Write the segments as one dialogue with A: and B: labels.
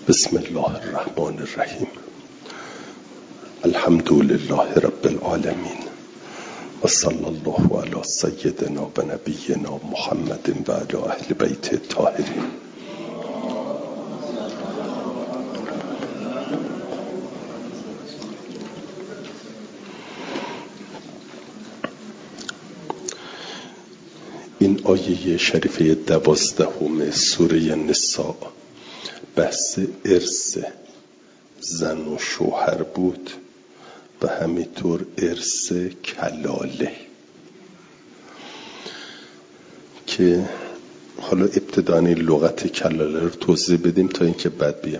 A: بسم الله الرحمن الرحیم. الحمد لله رب العالمین و صلی الله علی سیدنا و نبینا محمد و علی اهل بیت الطاهرین. این آیه شریفه 12 سوره نساء بحث ارث زن و شوهر بود و همینطور ارث کلاله که حالا ابتداً لغت کلاله رو توضیح بدیم تا اینکه بعد بیام.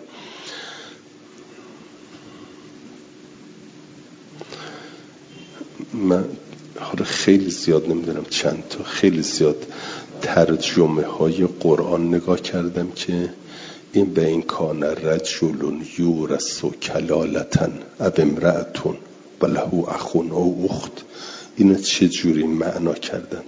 A: من حالا خیلی زیاد نمیدونم چند تا خیلی زیاد ترجمه های قرآن نگاه کردم که این به این کان رجل یورث کلالة او امرأة و له اخ او اخت، اینو چه جوری معنا کردند؟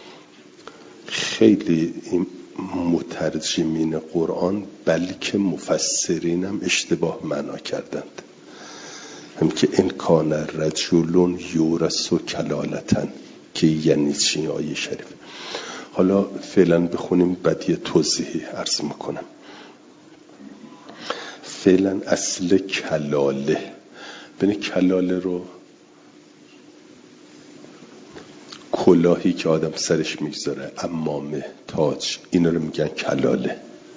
A: خیلی این مترجمین قرآن بلکه مفسرین هم اشتباه معنا کردند. هم که این کان رجل یورث کلالة که یعنی چی آیه شریف؟ حالا فعلا بخونیم بعد یه توضیحی عرض میکنم. فعلا اصل کلاله، ببین کلاله رو کلاهی که آدم سرش میگذاره، عمامه، تاج، اینا رو میگن کلاله،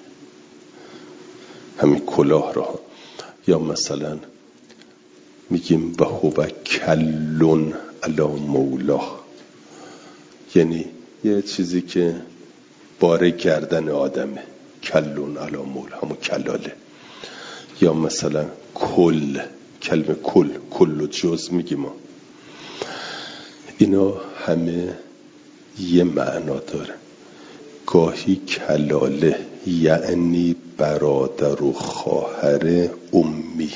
A: همین کلاه رو. یا مثلا میگیم و هو کلون علی مولاه، یعنی یه چیزی که بار گردن آدمه، کلون علی مولاه، همون کلاله. یا مثلا کل، کلمه کل و جز میگیم ما. اینا همه یه معنا داره. گاهی کلاله یعنی برادر و خواهر امی،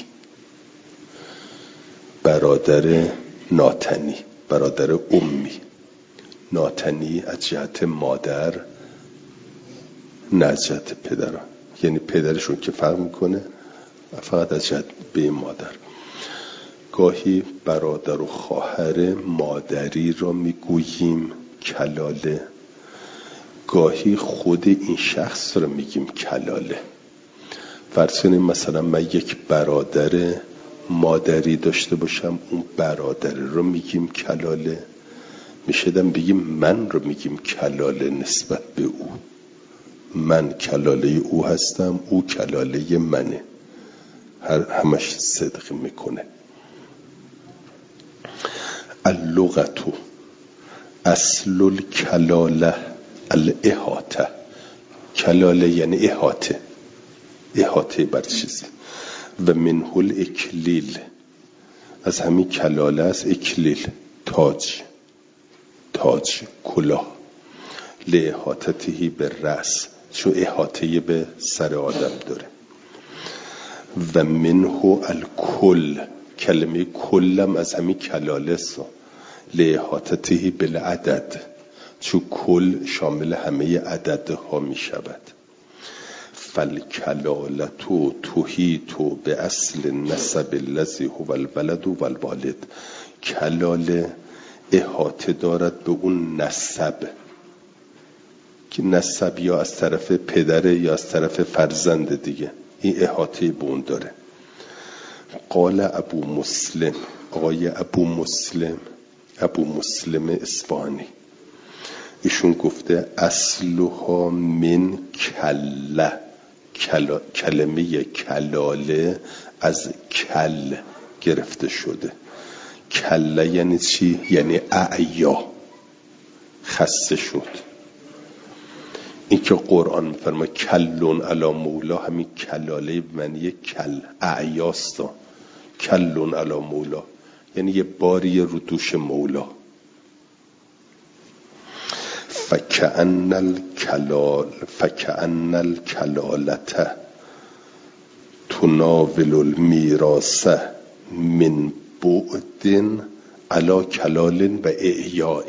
A: برادر ناتنی، برادر امی. ناتنی از جهت مادر، نه از جهت پدران، یعنی پدرشون که فرق میکنه، فقط از جهت به مادر. گاهی برادر و خواهر مادری را میگوییم کلاله، گاهی خود این شخص را میگیم کلاله. فرض کنیم مثلا من یک برادر مادری داشته باشم، اون برادر رو میگیم کلاله. میشدم بگیم من رو میگیم کلاله نسبت به او، من کلاله او هستم، او کلاله منه، همش صدق میکنه. اللغة اصل الکلاله الاحاطه، کلاله یعنی احاطه، احاطه بر چیزی. و منه الاکلیل، از همین کلاله است اکلیل، تاج، کلاه. لاحاطته به رأس، چون احاطه به سر آدم داره. و منه الکل، کلمه کلم از همین کلاله است، لاحاطته بالعدد، چون کل شامل همه عددها می شود. فالکلالتو تحیط به اصل نسب الذی هو الولد و الوالد، کلاله احاطه دارد به اون نسب که نسب یا از طرف پدره یا از طرف فرزند دیگه، این احاطه به اون داره. قال ابو مسلم، آقای ابو مسلم اصفهانی، ایشون گفته اصلها من کله، کلمه کلاله از کل گرفته شده. کله یعنی چی؟ یعنی اعیا، خسته شد. این که قرآن میفرما کلون علی مولا، همین کلاله معنی کل، اعیاستا. کلون علی مولا یعنی یه باری رو دوش مولا. فکأن الکلالة تناول المیراث من بعد علی کلال و اعیاء،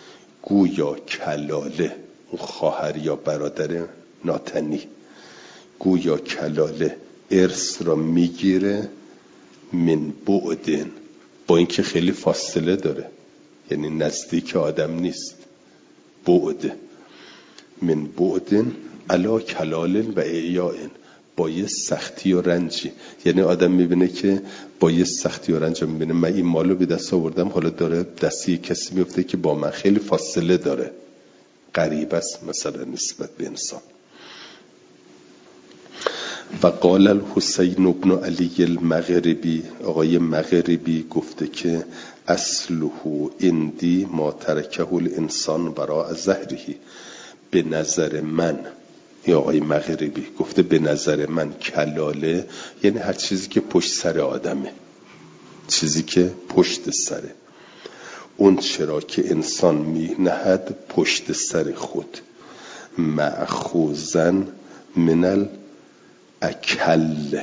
A: گویا کلاله، اون خواهر یا برادر ناتنی گویا کلاله ارث را میگیره من بعدن، با اینکه خیلی فاصله داره، یعنی نزدیک آدم نیست. بعد من بعدن علا کلال و اعیاء، با یه سختی و رنجی. یعنی آدم میبینه که با یه سختی و رنج میبینه من این مالو به دست آوردم، حالا داره دستی کسی میفته که با من خیلی فاصله داره، غریب است مثلا نسبت به انسان. و قال الحسین بن علی المغربی، آقای مغربی گفته که اصله اندی ما ترکه الانسان براء ظهره، به نظر من، یا آقای مغربی گفته به نظر من کلاله یعنی هر چیزی که پشت سر آدمه، چیزی که پشت سره، اون چرا که انسان می نهد پشت سر خود، مأخوذن من الاکل.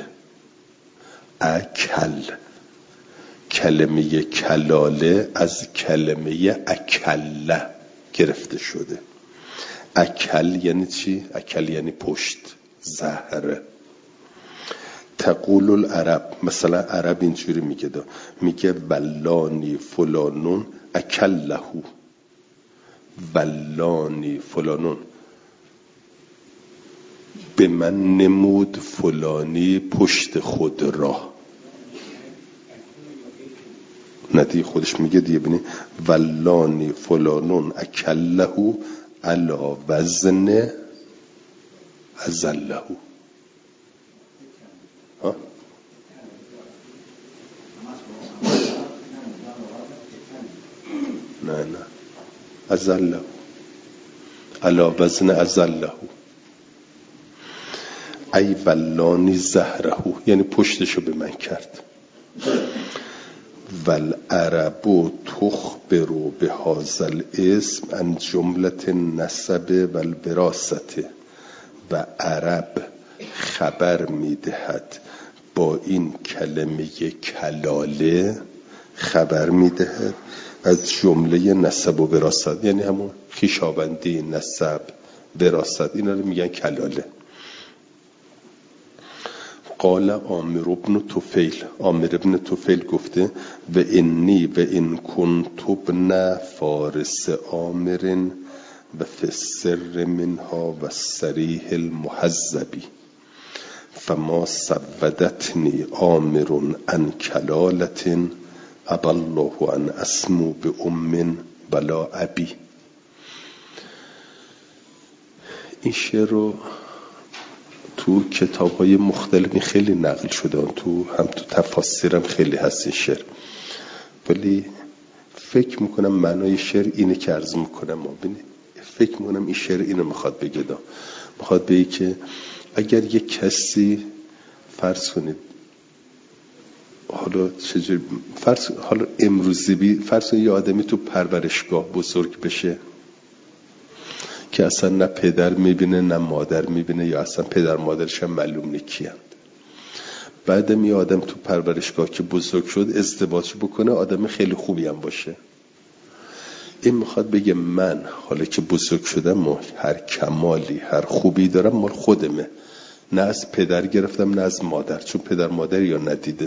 A: اکل، کلمه کلاله از کلمه اکله گرفته شده. اکل یعنی چی؟ اکل یعنی پشت، زهره. تقول العرب، مثلا عرب اینجوری میگه ولانی فلانون اکله، ولانی فلانون به من نمود فلانی پشت خود را. ندی خودش میگه دیگه، بینی ولانی فلانون اکله علا وزن ازله. نه ازله، علا وزن ازله. ای ولانی زهره، یعنی پشتشو به من کرد. والعرب تخبر بهذا الاسم عن جملة النسب والوراثة، و عرب خبر میدهد با این کلمه کلاله، خبر میدهد از جمله نسب و وراثت، یعنی همون خویشاوندی، نسب، وراثت، اینا رو میگن کلاله. قال عامر بن طفیل، عامر بن طفیل گفته و انی و ان کنت ابن فارس عامر و فی السر منها و الصریح المحذبی فما سودتنی عامر عن کلالت ابى الله ان اسمو بام بلا ابی. این شعر رو تو کتاب‌های مختلفی خیلی نقل شده، تو تفاسیرم خیلی هست این شعر، ولی فکر میکنم معنای شعر اینه که عرض میکنم. ما ببینید، فکر میکنم این شعر اینو میخواد بگه، میخواد بگه که اگر یک کسی فرض کنید، حالا چجوری حالا امروزی فرض کنید یه آدمی تو پرورشگاه بزرگ بشه که اصلا نه پدر میبینه نه مادر میبینه، یا اصلا پدر مادرش هم معلوم نیکیند. بعدم یه آدم تو پرورشگاه که بزرگ شد ازدواج بکنه، آدم خیلی خوبی هم باشه. این میخواد بگه من حالا که بزرگ شدم هر کمالی، هر خوبی دارم مال خودمه، نه از پدر گرفتم نه از مادر، چون پدر مادر یا ندیده.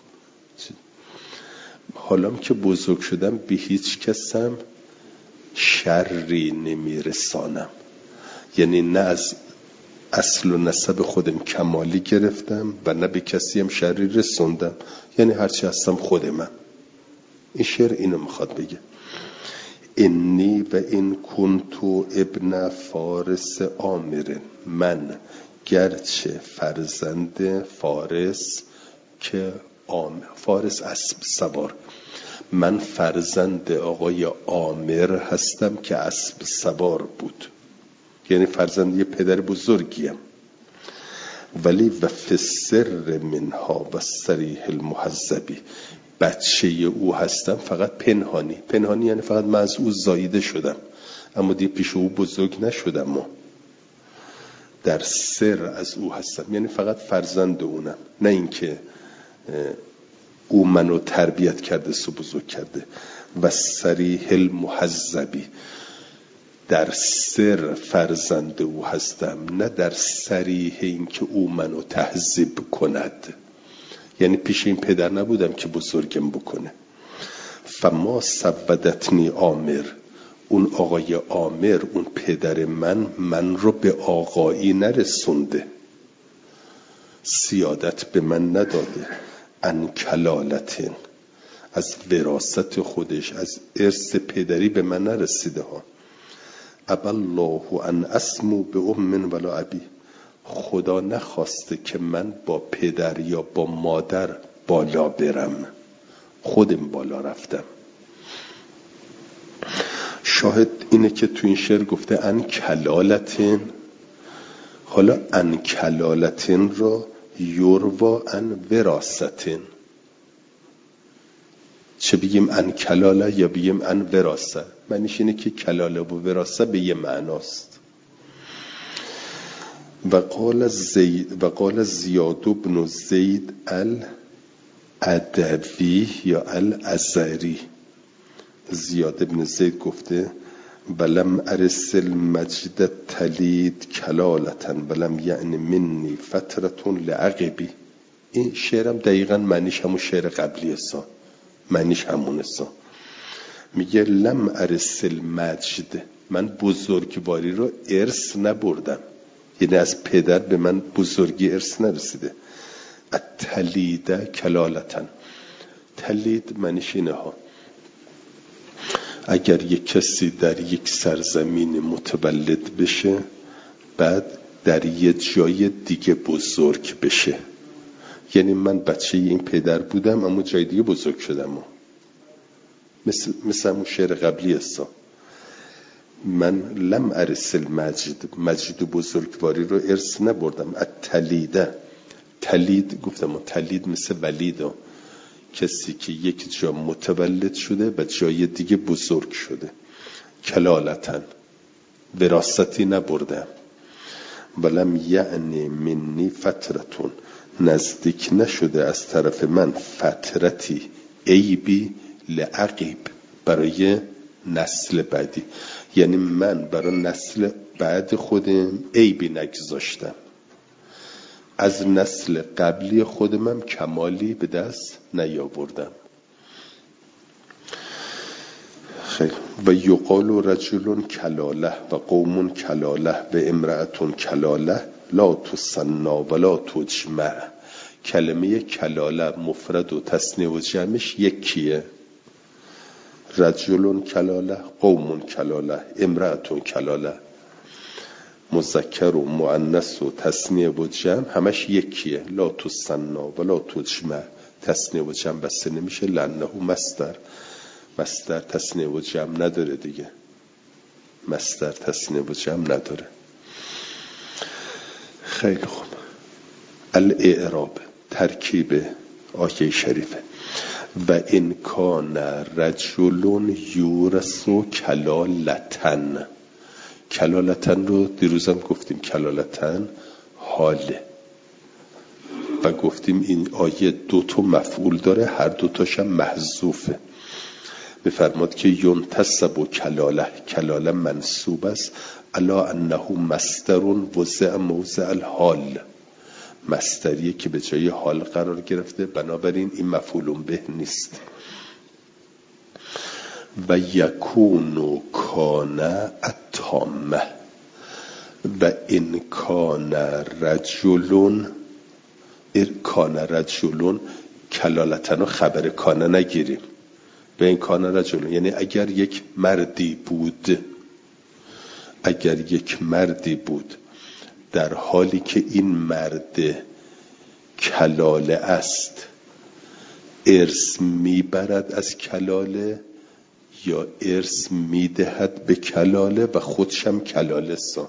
A: حالا که بزرگ شدم به هیچ کسم شری نمیرسانم، یعنی نه از اصل و نسب خودم کمالی گرفتم و نه به کسی هم شری رسوندم، یعنی هرچی هستم خودمم. این شعر اینو میخواد بگه. انی و این کنتو ابن فارس عامر، من گرچه فرزند فارس که فارس اسب سوار، من فرزند آقای عامر هستم که اسب سوار بود، یعنی فرزند یه پدر بزرگیم. ولی و فسر منها و صریح المحذبی، بچه او هستم فقط پنهانی یعنی فقط من از او زاییده شدم، اما دیگه پیش او بزرگ نشدم. ما در سر از او هستم، یعنی فقط فرزند اونم، نه اینکه او منو تربیت کرده، سو بزرگ کرده. و صریح المحذبی، در سر فرزند او هستم، نه در صریح این که او منو تهذیب کند. یعنی پیش این پدر نبودم که بزرگم بکنه. فما سودتنی عامر، اون آقای عامر، اون پدر من رو به آقایی نرسونده، سیادت به من نداده. ان کلالتن، از وراثت خودش، از ارث پدری به من نرسیده ها. ابا الله ان اسمو به ام ولا ابی، خدا نخواسته که من با پدر یا با مادر بالا برم، خودم بالا رفتم. شاهد اینه که تو این شعر گفته ان کلالتن. حالا ان کلالتن را یوروا ان وراثتن، چه بگیم ان کلاله یا بگیم ان وراسه؟ معنیش اینه که کلاله و وراسه به یه معناست. و قال زیاد بن زید العدوی یا الازری، زیاد بن زید گفته ولم ارس المجد تلید کلالتن ولم یعنی منی فترتون لعقبی. این شعرم دقیقا معنیش همون شعر قبلی است، معنیش همون است. میگه لم ارس المجد، من بزرگواری رو ارث نبردم، یعنی از پدر به من بزرگی ارث نرسیده. التلید کلالتن، تلید معنیش اینه ها، اگر یک کسی در یک سرزمین متولد بشه بعد در یه جای دیگه بزرگ بشه، یعنی من بچه این پدر بودم اما جای دیگه بزرگ شدم. مثل همون شعر قبلی است، من لم ارث المجد، مجد و بزرگواری رو ارث نبردم. التلیده، تلید گفتم، تلید مثل ولیده، کسی که یک جا متولد شده و جای دیگه بزرگ شده. کلالتن، وراثتی نبردم. ولم یعنی منی فترتون، نزدیک نشده از طرف من فترتی عیبی لعقیب، برای نسل بعدی، یعنی من برای نسل بعد خودم عیبی نگذاشتم، از نسل قبلی خودم کمالی به دست نیاوردم. خیلی. و یقال رجل کلاله و قوم کلاله و امرأتون کلاله لا تسنا ولا تجمع. کلمه کلاله مفرد و تثنیه و جمعش یکیه، رجل کلاله، قوم کلاله، امرأتون کلاله، مذکر و مؤنث و تثنیه و جمع همش یکیه. لا تسنا ولا تجمع، تثنیه و جمع بسته نمیشه لانه مصدر تثنیه و جمع نداره دیگه، مصدر تثنیه و جمع نداره. خیلی خوب. الاعراب، ترکیب آیه شریفه. و این کان رجل یورث کلالتن، کلالتن رو دیروزم گفتیم، کلالتن حاله و گفتیم این آیه 2 مفعول داره، هر 2 محذوفه. بفرماد که ینتسب و کلاله منصوب است الا انه مصدر وضع موضع الحال، مصدریه که به جای حال قرار گرفته، بنابراین این مفعول به نیست. و یکون کان التامه و این کان رجلون، کان رجلون کلالتن و خبر کان نگیریم، و این کان رجلون یعنی اگر یک مردی بود، اگر یک مردی بود در حالی که این مرد کلاله است، ارث میبرد از کلاله یا ارث میدهد به کلاله و خودشم کلاله است.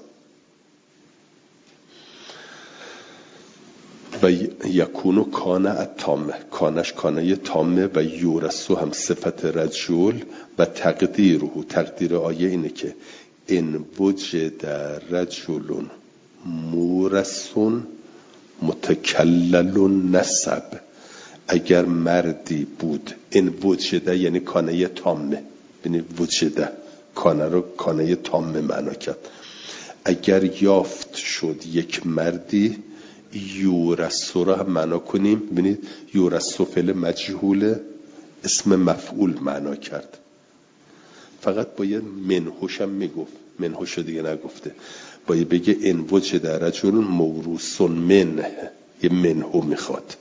A: و یکونو کانه التامه، کانش کانه تامه و یورثو هم صفت رجل و تقدیر آیه اینه که ان وجد رجل مورثون متکلل نسب، اگر مردی بود، این وجده یعنی کانه تامه، یعنی وجده کانه رو کانه تام معنا کرد. اگر یافت شد یک مردی، یورثو رو هم معنا کنیم. ببینید یورثو فعل مجهول اسم مفعول معنا کرد. فقط باید منهوش هم میگفت، منهوش دیگه نگفته، باید بگه ان وجد رجل موروث منه، یه منهو میخواد.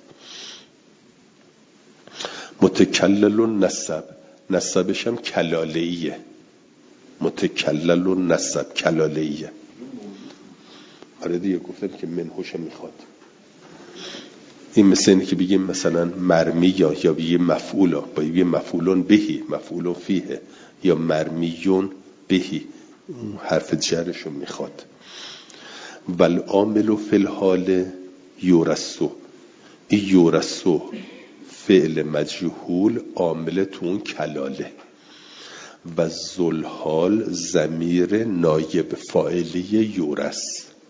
A: متکلل نسب، نسبش هم کلاله‌ایه. متکلل نسب کلاله‌ایه. آره دیگه گفتم که منهوش میخواد. این مثل اینه که بگیم مثلا مرمی یا بگیم مفعولا، باید بگیم مفعولون بهی، مفعولون فیه، یا مرمیون بهی، حرف جرشو میخواد. والعامل فی الحال یورثو، این یورثو فعل مجهول عامل تو اون کلاله. و ذوالحال ضمیر نایب فاعلی یورث.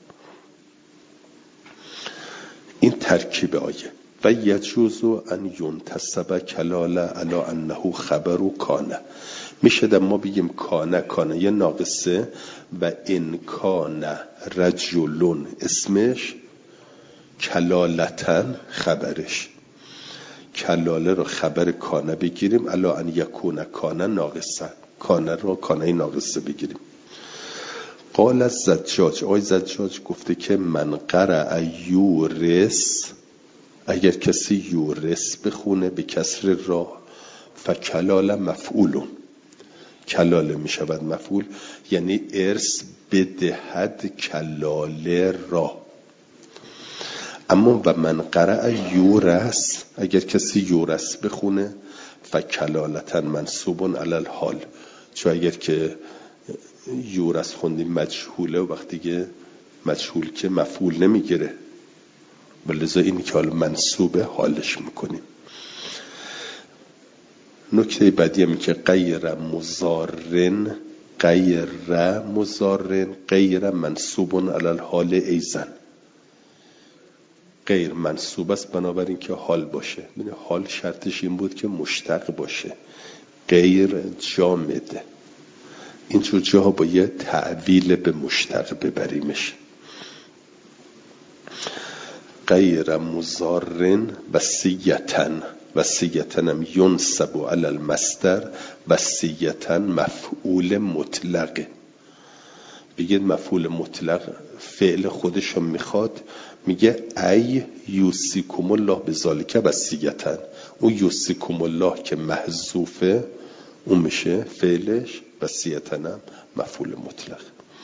A: این ترکیب آیه. و یجوز ان ینتسب کلاله علی انه خبر کانه. میشه در ما بگیم کانه یه ناقصه و ان کان رجلون اسمش، کلالتن خبرش. کلاله رو خبر کانه بگیریم، علی ان یکون کانه ناقصه، کانه رو کانه ناقصه بگیریم. قال الزجاج، آقای زجاج گفته که من قرأ یورث، اگر کسی یورث بخونه به کسر را، فکلال مفعولون، کلاله می شود مفعول، یعنی ارث بدهد کلاله را. اما و من قرأ یورث، اگر کسی یورث بخونه، فکلالتن منصوبون علی الحال، چون اگر که یورث خوندیم مجهوله و وقتی که مجهول که مفعول نمیگیره، ولذا این که حال منصوبه حالش میکنیم. نکته بعدی هم که غیر مضارن، غیر منصوبون علی الحال ایزن، غیر منصوب است بنابراین که حال باشه. حال شرطش این بود که مشتق باشه، غیر جامده. اینجور جاها باید تعویل به مشتق ببریمش. غیر مضارن وصیتن، وصیتن هم ینصب علی المصدر، وصیتن مفعول مطلقه. بگید مفعول مطلق فعل خودش هم میخواد، میگه ای یوصیکم الله بذالک وصیتن. اون یوصیکم الله که محذوفه اون میشه فعلش، وصیتن هم مفعول مطلق.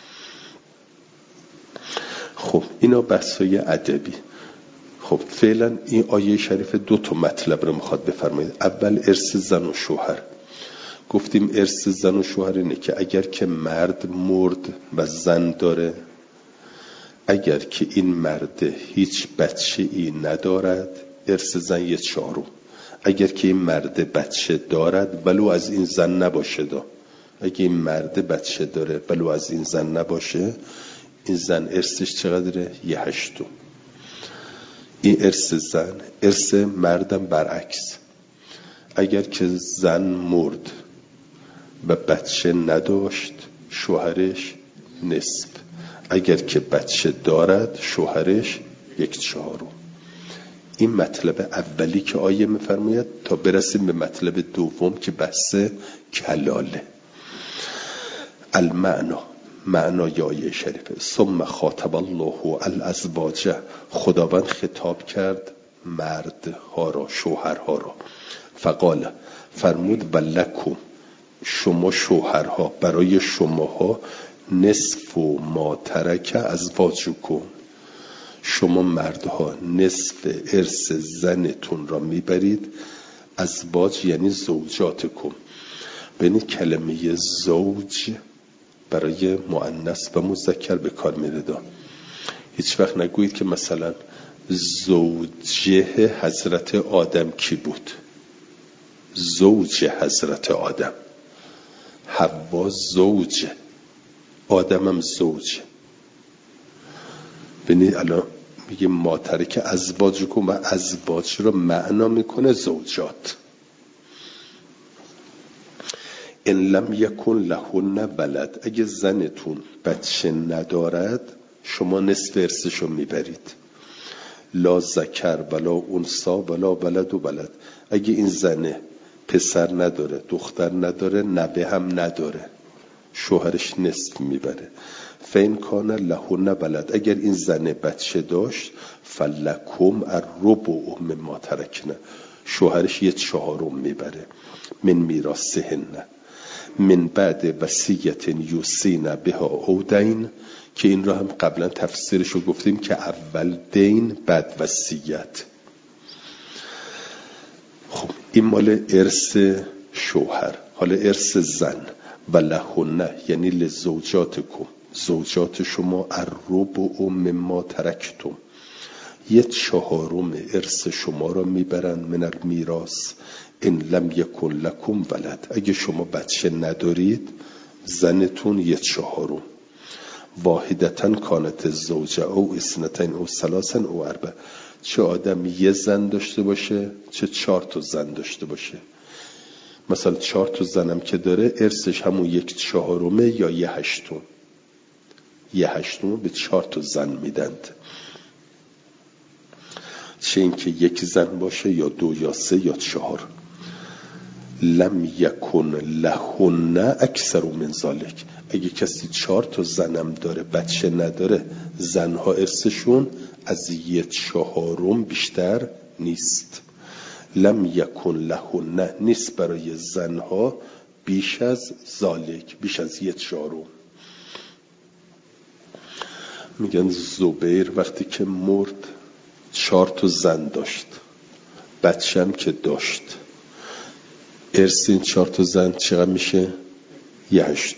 A: خب اینا بحثای ادبی. خب فعلا این آیه شریف 2 تا مطلب رو میخواد بفرمایید. اول ارث زن و شوهر. گفتیم ارث زن و شوهر اینه که اگر که مرد مرد و زن داره، اگر که این مرد هیچ بچه ای ندارد، ارث زن 1/4. اگر که این مرد بچه دارد ولو از این زن نباشه، اگه این مرد بچه داره ولو از این زن نباشه، این زن ارثش چقدره؟ 1/8. این ارث زن. ارث مردم برعکس، اگر که زن مرد و بچه نداشت، شوهرش نصف. اگر که بچه دارد، شوهرش 1/4. این مطلب اولی که آیه میفرماید تا برسیم به مطلب دوم که بحث کلاله. المعنا، معنای آیه شریفه. ثم خاطب الله الازواج، خداوند خطاب کرد مردها را، شوهرها را. فقال، فرمود ولکم، شما شوهرها، برای شماها، نصف ما ترک ازواجکم، شما مردها نصف ارث زنتون را میبرید. ازواج یعنی زوجاتکم. ببینید کلمه زوج برای مؤنث و مذکر به کار میره. هیچ وقت نگویید که مثلا زوجه حضرت آدم کی بود؟ زوج حضرت آدم. حوا زوج، آدم هم زوج. ببینید الان میگه ماتره که ازواج کن و ازواج رو معنا میکنه زوجات. ان لم یکن لهن ولد، اگه زنتون بچه ندارد شما نصف ارثشو میبرید. لا ذکر ولا انثی ولا ولد و ولد، اگه این زنه پسر نداره دختر نداره نوه هم نداره شوهرش نصف میبره. فین کان لهن ولد، اگر این زنه بچه داشت فلکم الربع مما ترکنا، شوهرش 1/4 میبره. من میراثهن من بعد وصیت یوصین بها او دین، که این را هم قبلا تفسیرشو گفتیم که اول دین بعد وصیت. خب این مال ارث شوهر. حالا ارث زن و لهن یعنی لزوجاتکم، زوجات شما الربع مما ترکتم، 1/4 ارث شما را میبرن من المیراث. ان لم یکن لکم ولد، اگه شما بچه ندارید زنتون 1/4. واحدتن کانت زوجه او اثنتین او ثلاثن او اربع، چه آدم 1 زن داشته باشه چه 4 زن داشته باشه. مثلا 4 زنم که داره ارثش همون 1/4 یا 1/8، 1/8 به 4 زن میدند. چه اینکه 1 زن باشه یا 2 یا 3 یا 4. لم یکن لهن اکثر من ذلک، اگه کسی 4 زنم داره بچه نداره زنها ارثشون از 1/4 بیشتر نیست. لم یکن لهن نیست برای زنها بیش از ذلک، بیش از 1/4. میگن زبیر وقتی که مرد 4 زن داشت، بچه هم که داشت، ارث این 4 زن چقدر میشه؟ 1/8.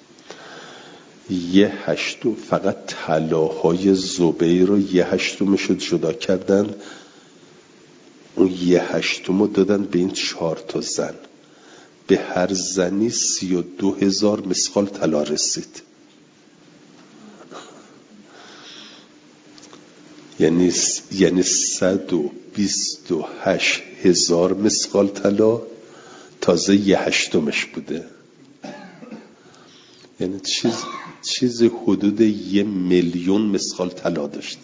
A: 1/8 فقط طلاهای زبیر رو 1/8 شد جدا کردن، اون 1/8 دادن به این 4 زن، به هر زنی 32,000 مثقال طلا رسید. یعنی 128,000 مثقال طلا تازه 1/8 بوده. یعنی چیز حدود 1,000,000 مثقال طلا داشته.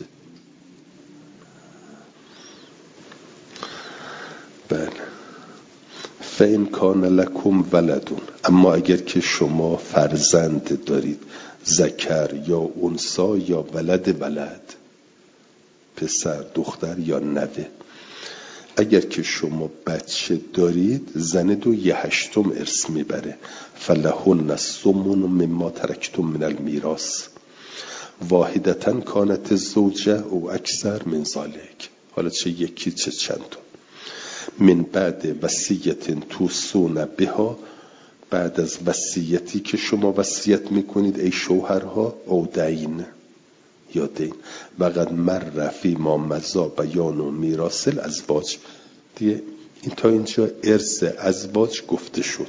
A: بله. فإن کان لکم ولدون، اما اگر که شما فرزند دارید، ذکر یا انثی یا ولد، پسر دختر یا نوه، اگر که شما بچه دارید زن 1/8 ارث میبره. فلهن الثمن مما ترکتم من المیراث واحدتن کانت زوجه او اکثر من ذلک، حالا چه یکی چه چند. من بعد وصیت توصون بها، بعد از وصیتی که شما وصیت میکنید ای شوهرها، او دین یا دین. وقد مر فی ما مضی بیان و میراث الازواج، دیگه این تا اینجا ارث ازواج گفته شد.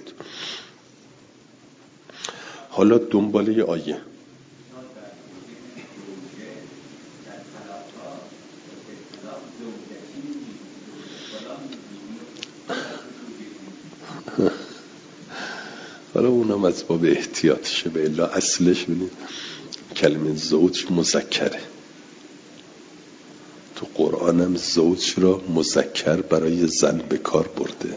A: حالا دنباله آیه. حالا اونم از باب احتیاطشه، به الا اصلش بینید کلمه زوج مذکره، تو قرآنم زوج را مذکر برای زن به کار برده.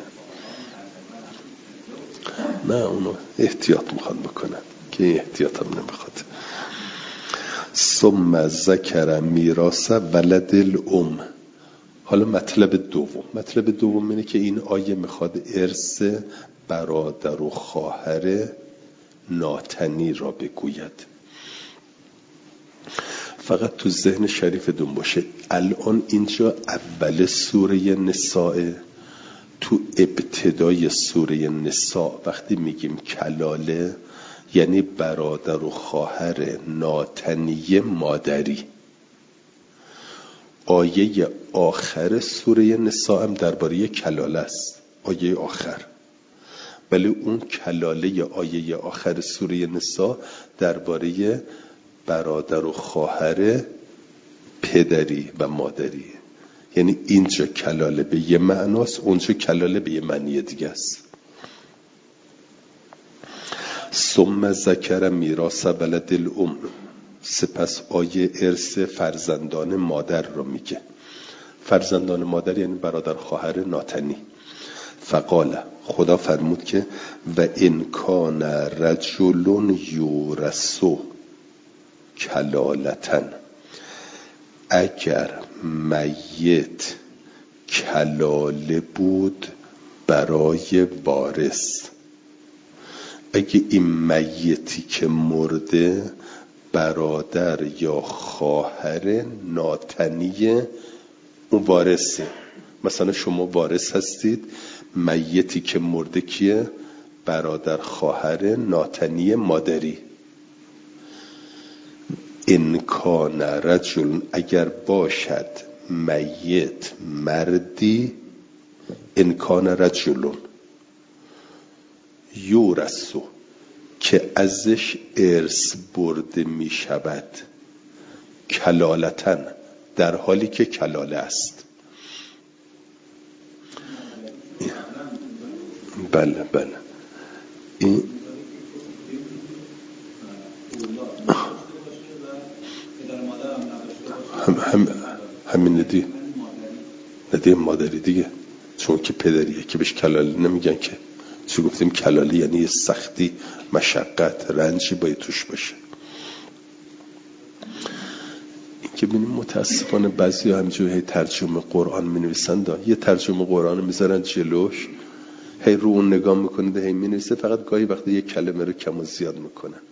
A: نه اونو احتیاط میخوان بکنن که احتیاط هم نمیخواد. ثم ذکر میراث ولد الام. حالا مطلب دوم اینه که این آیه میخواد ارث برادر و خواهر ناتنی را بگوید. فقط تو ذهن شریفتون باشه الان اینجا اول سوره نساء، تو ابتدای سوره نساء وقتی میگیم کلاله یعنی برادر و خواهر ناتنی مادری. آیه آخر سوره نساء هم درباره کلاله است، آیه آخر، ولی اون کلاله آیه آخر سوره نساء درباره برادر و خواهر پدری و مادری. یعنی اینجا کلاله به یه معناست، اونجا کلاله به یه معنی دیگه است. ثم ذکر میراث ولد الام، سپس آیه ارث فرزندان مادر رو میگه. فرزندان مادر یعنی برادر خواهر ناتنی. فقال، خدا فرمود که و ان کان رجل یورث کلالة، اگر میت کلاله بود برای وارث، اگه این میتی که مرده برادر یا خواهر ناتنی اون وارثه، مثلا شما وارث هستید، میتی که مرده کیه؟ برادر خواهر ناتنی مادری. ان کان رجل، اگر باشد میت مردی، ان کان رجل یورثو، که ازش ارث برده می شود، کلالتن، در حالی که کلاله است. بله بله، این همین ندیه مادری دیگه، چون که پدریه که بهش کلاله نمیگن که. چون گفتیم کلاله یعنی سختی، مشقت، رنجی باید توش باشه. این که ببینیم متاسفانه بعضی ها همینجوری ترجمه قرآن می نویسن، یه ترجمه قرآن میذارن جلوش، هی رو اون نگاه میکنید، هی می نویسه، فقط گاهی وقتی یه کلمه رو کم و زیاد میکنن.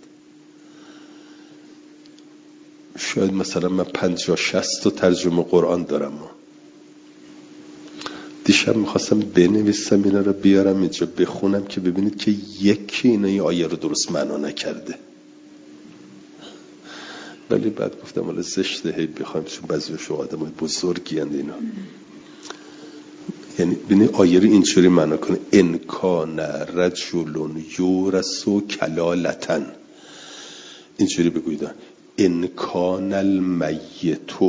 A: شاید مثلا من 50-60 تا ترجمه قرآن دارم. دیشب میخواستم بنویسم اینا رو بیارم اینجا بخونم که ببینید که یکی اینا این آیه رو درست معنا نکرده، ولی بعد گفتم حالا زشته هی بخوایم، چون بعضیشون آدمای بزرگی اند اینا. یعنی ببینید آیه رو اینجوری معنا کنه، ان کان رجل یورث کلالة، اینجوری بگوید ان کان المیت،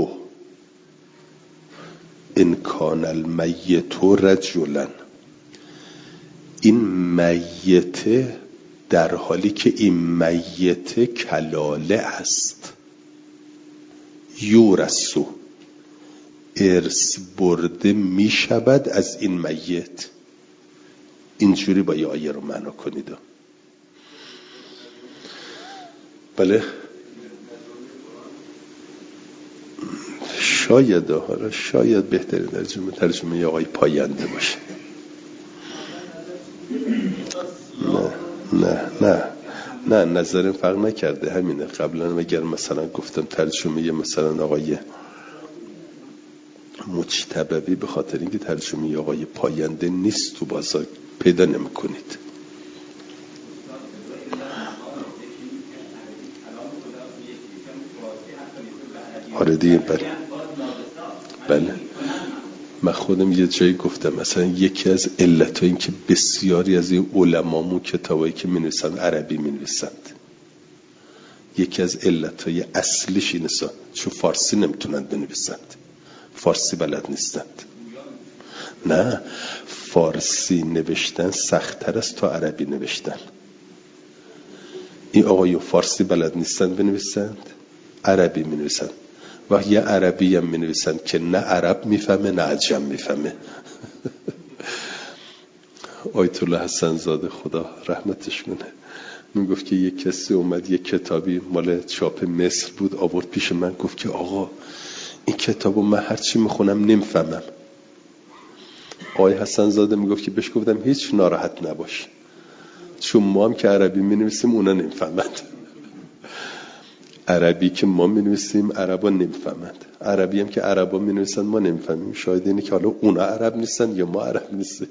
A: ان کان المیت رجلا، این میت در حالی که این میت کلاله است، یورثو، ارث برده می شود از این میت. اینجوری با یه آیه رو معنا کنید. بله شاید بهترین ترجمه یه آقای پاینده باشه. نه نظرم فرق نکرده، همینه. قبلا اگر مثلا گفتم ترجمه یه مثلا آقای مجتبی، به خاطر اینکه ترجمه یه آقای پاینده نیست تو بازار پیدا نمی کنید. آره دیگه، بله. من خودم یه جایی گفتم مثلا یکی از علت این که بسیاری از این علمامون کتابایی که می‌نویسن عربی می‌نویسند، یکی از علتهای اصلیش اینه چون فارسی نمیتونن بنویسند، فارسی بلد نیستند. نه، فارسی نوشتن سخت‌تر است تا عربی نوشتن. این آقایون فارسی بلد نیستند بنویسند، عربی می‌نویسند. و یه عربی هم می‌نویسند که نه عرب میفهمه نه عجم میفهمه. آیت الله حسن زاده خدا رحمتش کنه میگفت که یک کسی اومد، یک کتابی مال چاپ مصر بود آورد پیش من، گفت که آقا این کتابو من هرچی میخونم نمیفهمم. آقای حسن زاده میگفت که بهش گفتم هیچ ناراحت نباش، چون ما هم که عربی مینویسیم اونا نمیفهمند. عربی که ما مینویسیم عربا نمیفهمند، عربی هم که عربا مینویسن ما نمیفهمیم. شاید اینه که حالا اونا عرب نیستن یا ما عرب نیستیم.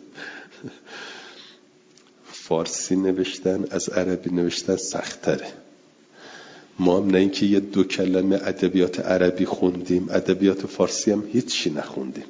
A: فارسی نوشتن از عربی نوشتن سخت‌تره. ما هم نه اینکه یه 2 کلمه ادبیات عربی خوندیم، ادبیات فارسی هم هیچی نخوندیم.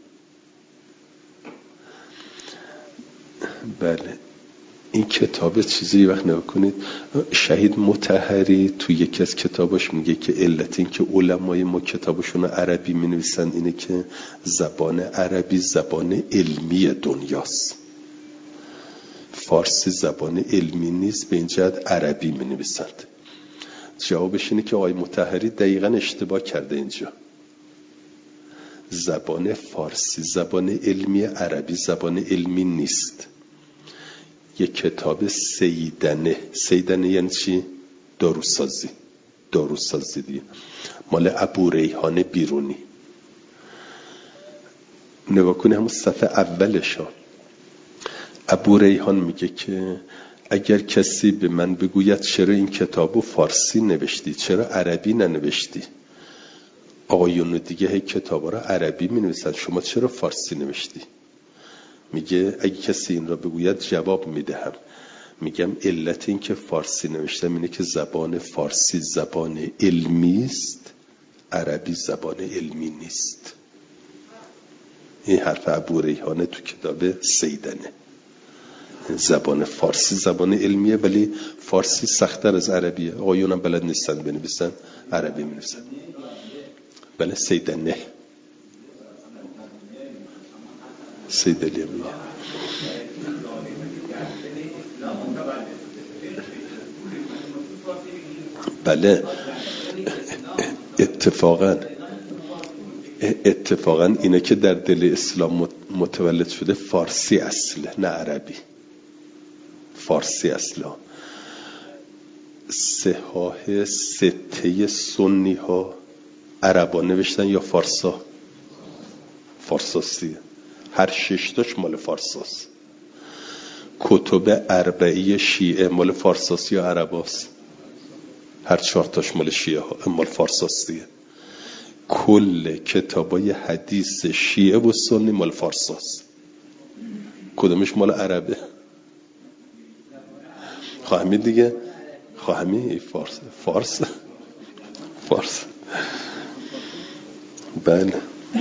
A: بله، این کتاب چیزی وقت نگاه کنید، شهید مطهری تو یکی از کتاباش میگه که علت این که علمای ما کتابشون عربی مینویسن اینه که زبان عربی زبان علمی دنیاست. فارسی زبان علمی نیست، به این جهت عربی می نویسند. جوابش اینه که آقای مطهری دقیقاً اشتباه کرده اینجا. زبان فارسی زبان علمی، عربی زبان علمی نیست. یک کتاب سیدنه یعنی چی؟ داروسازی دیگه، مال ابو ریحان بیرونی. نگاه کنی همون صفحه اولش ها، ابو ریحان میگه که اگر کسی به من بگوید چرا این کتابو فارسی نوشتی، چرا عربی ننوشتی؟ آقایون دیگه هی کتابا رو عربی می نویسن، شما چرا فارسی نوشتی؟ میگه اگه کسی این را بگوید جواب میدهم، میگم علت این که فارسی نوشتم اینه که زبان فارسی زبان علمی است، عربی زبان علمی نیست. این حرف ابو ریحانه تو کتاب سیدنه. زبان فارسی زبان علمیه، ولی فارسی سخت‌تر از عربیه. آقایون هم بلد نیستن بنویسن، عربی می‌نویسن. بله سیدنه، سیدلیه میگه. بله اتفاقا اینه که در دل اسلام متولد شده فارسی اصله، نه عربی. فارسی اصله. صحاح سته سنی ها عربا نوشتن یا فارسا؟ فارساستیه، هر 6 تاش مال فارساست. کتب اربعی شیعه مال فارساست یا عرباست؟ هر 4 تاش مال شیعه ها، مال فارساستیه. کل کتابای حدیث شیعه و سنی مال فارساست. کدومش مال عربه؟ خواهمی دیگه، خواهمی فارس. بله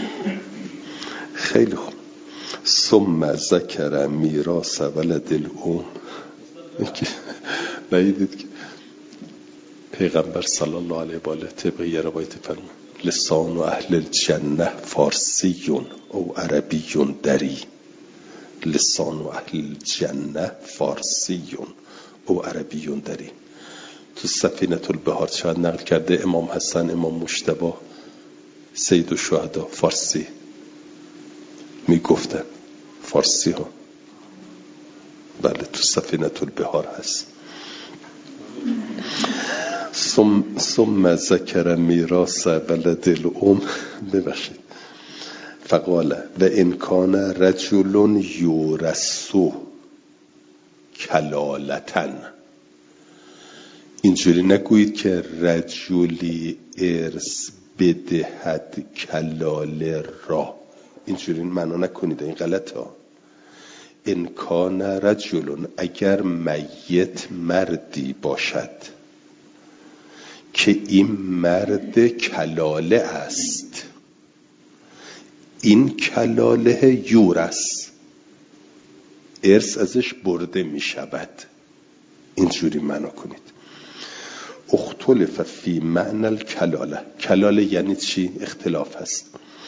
A: خیلی خوب. ثم ذکر میراث ولد الام. نهیدید که پیغمبر صلی الله علیه و آله طبق یه روایت فرمود لسان اهل الجنه فارسی او عربی دری. لسان اهل الجنه فارسی او عربی دری. تو سفینه البحار شاید نقل کرده امام حسن، امام مجتبی، سید الشهدا فارسی میگفتن، فارسی ها. بله تو سفینه البحار هست. ثم ذکر میراث ولد الام. ببخشید. فقال و ان کان رجل یورث کلالتن. اینجوری نگویید که رجلی ارث بدهد کلاله را، اینجوری معنا نکنید، این غلطه. ان کان رجل، اگر میت مردی باشد که این مرد کلاله است، این کلاله یورث، ارث ازش برده می شود. اینجوری معنا کنید. اختلف فی معنی الکلاله. کلاله یعنی چی؟ اختلاف هست.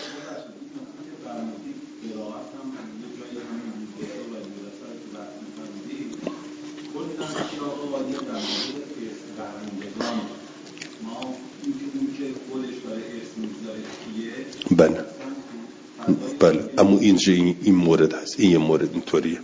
A: بله اما اینجا این مورد هست، این مورد اینطوریه.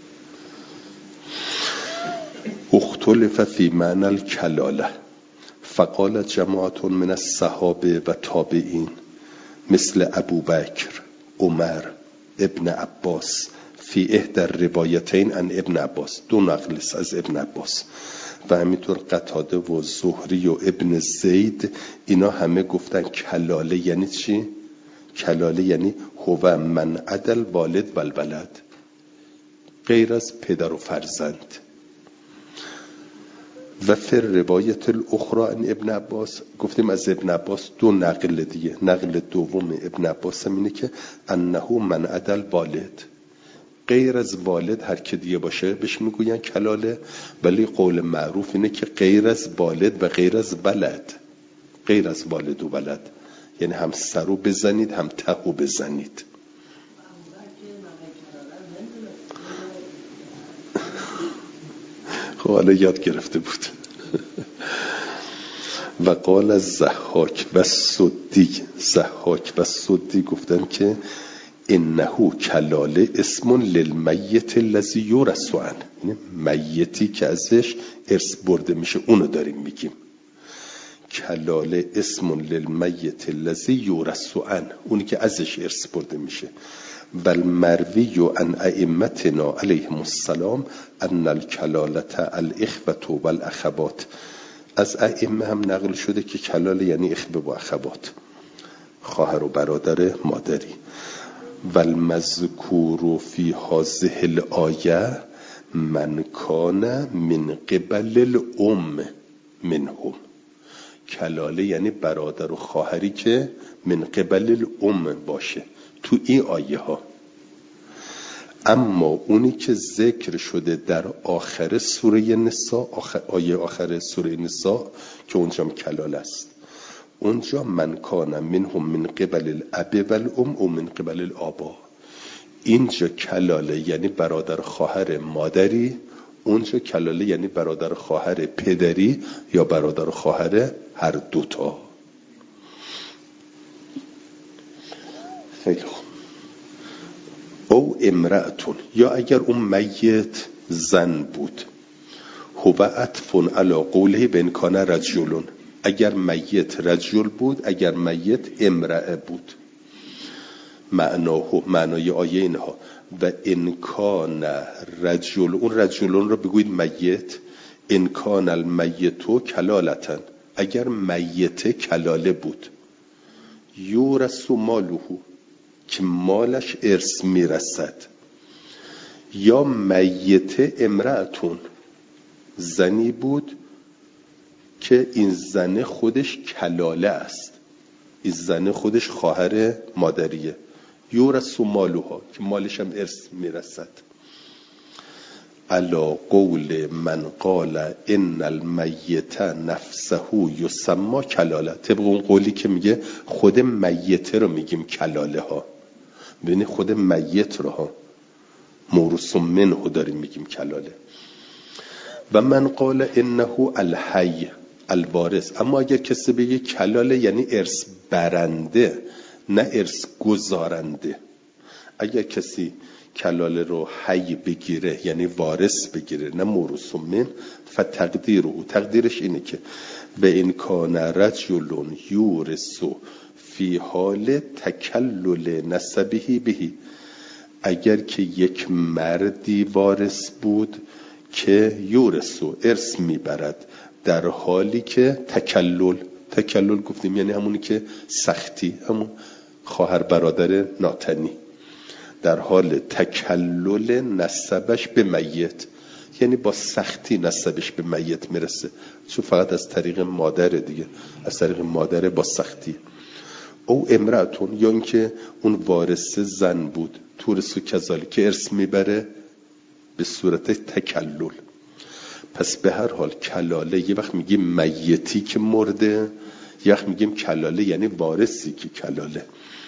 A: اختلف فی معنی الکلاله فقال جماعت من الصحابه و تابعین مثل ابوبکر، عمر، ابن عباس فی احدى الروایتین عن ابن عباس. 2 نقل از ابن عباس. و همینطور قتاده و زهری و ابن زید، اینا همه گفتن کلاله یعنی چی؟ کلاله یعنی هو من عدل والد و الولد، غیر از پدر و فرزند. و فی روایت الاخرى عن ابن عباس، گفتیم از ابن عباس 2 نقل دیگه. نقل دوم ابن عباس هم اینه که انه من عدل والد، غیر از والد هر که دیگه باشه بهش میگوین کلاله، ولی قول معروف اینه که غیر از والد و غیر از ولد. غیر از والد و ولد یعنی هم سرو بزنید هم تهو بزنید. حالا یاد گرفته بود. و قال الضحاک و سدی گفتن که انه کلاله اسم للمیت الذی یورث عنه، یعنی میتی که ازش ارث برده میشه اونو داریم میگیم. کلاله اسم للمیت الذی یورث عنه، اونی که ازش ارث برده میشه. بل مروی عن ائمتنا علیهم السلام ان الکلاله الاخوه والاخوات، از ائمه هم نقل شده که کلاله یعنی اخوه و اخوات، خواهر و برادر مادری. والمذکور فی هذه الآیه من کان من قبل الام منهم، کلاله یعنی برادر و خواهری که من قبل الام باشه تو این آیه ها. اما اونی که ذکر شده در آخر سوره نساء، آیه آخر سوره نساء که اونجا کلاله است، اونجا من کان منهم من قبل الاب والام و من قبل الآبا، اینجا کلاله یعنی برادر خواهر مادری، اونجا کلاله یعنی برادر خواهر پدری یا برادر خواهر هر دوتا. خیلی خوب. او امرأتون، یا اگر اون میت زن بود، هو عطف علی قوله بن کان رجلون، اگر میت رجل بود، اگر میت امرأه بود، معنای آیه اینها. و انکان رجل، اون رجلون رو بگوید میت، انکان المیتو کلالتن، اگر میت کلاله بود، یورث مالوه، که مالش ارث میرسد. یا میت امرأتون، زنی بود که این زن خودش کلاله است، این زن خودش خواهر مادریه، یورث مالوها، که مالش هم ارث میرسد. علا قول من قال ان المیت نفسه یسمى کلاله، طبق اون قولی که میگه خود میت رو میگیم کلاله ها، ببینید خود میت رو ها موروث منه داریم میگیم کلاله. و من قال انه الحی الوارث، اما اگر کسی بگه کلاله یعنی ارث برنده نه ارث گذارنده، اگر کسی کلاله رو حی بگیره یعنی وارث بگیره نه موروث من، تقدیرش اینه که به این کان رجل یورث فی حال تکلل نسبه بهی، اگر که یک مردی وارث بود که یورث ارث میبرد در حالی که تکلل گفتیم یعنی همونی که سختی، همون خواهر برادر ناتنی، در حال تکلل نسبش به میت، یعنی با سختی نسبش به میت میرسه، چون فقط از طریق مادر دیگه، از طریق مادر با سختی. او امرأتون، یا اینکه اون وارث زن بود، تورث و کذالک، که ارث میبره به صورت تکلل. پس به هر حال کلاله یه وقت میگیم میتی که مرده، یه وقت میگیم کلاله یعنی وارثی که کلاله.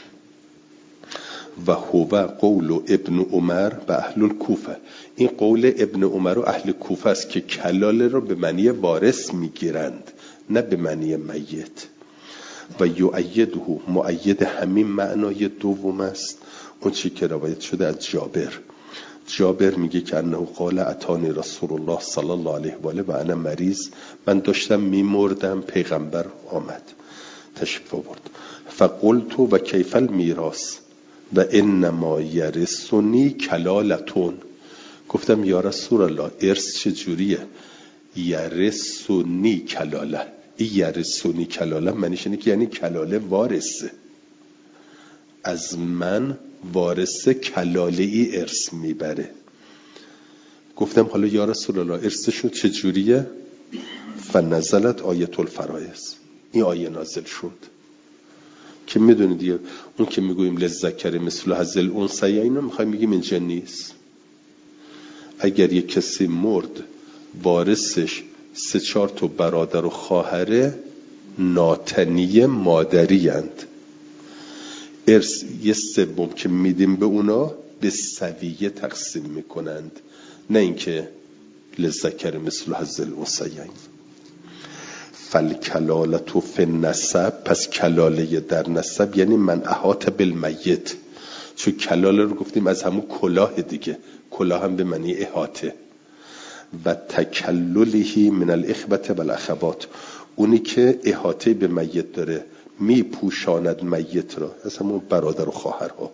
A: و هو قول ابن عمر و اهل الکوفه، این قول ابن عمر و اهل کوفه است که کلاله رو به معنی وارث میگیرند نه به معنی میت. و یؤیده، مؤید همین معنای دوم است اون چی که روایت شده از جابر میگه که انه قال اتانی رسول الله صلی الله علیه و آله و انا مریض، من داشتم میمردم، پیغمبر آمد تشریف آورد. فقلت و کیف المیراث و انما یرثنی کلالتون، گفتم یا رسول الله ارث چجوریه؟ یرثنی کلاله، این یرثنی کلاله معنیش اینه که یعنی کلاله وارثه، از من وارث کلاله ای ارث میبره. گفتم حالا یا رسول الله ارثشون چجوریه؟ فنزلت آیت الفرائض، این آیه نازل شد که میدونید دیگه اون که میگویم للذکر مثل حظ الانثیین، اینو میخوایم بگیم اینجا نیست. اگر یک کسی مرد وارثش 3-4 تا برادر و خواهر ناتنی مادری اند، ارث 1/3 که میدیم به اونا به سویه تقسیم میکنند، نه اینکه للذکر مثل حظ الانثیین. فالکلالة فی النسب، پس کلاله در نسب یعنی من احاط بالمیت. چون کلاله رو گفتیم از همون کلاه دیگه، کلاه هم به معنی احاطه. و تکلله من الاخوة والاخوات، اونی که احاطه به میت داره، می پوشاند میت را، از همون برادر و خواهرها.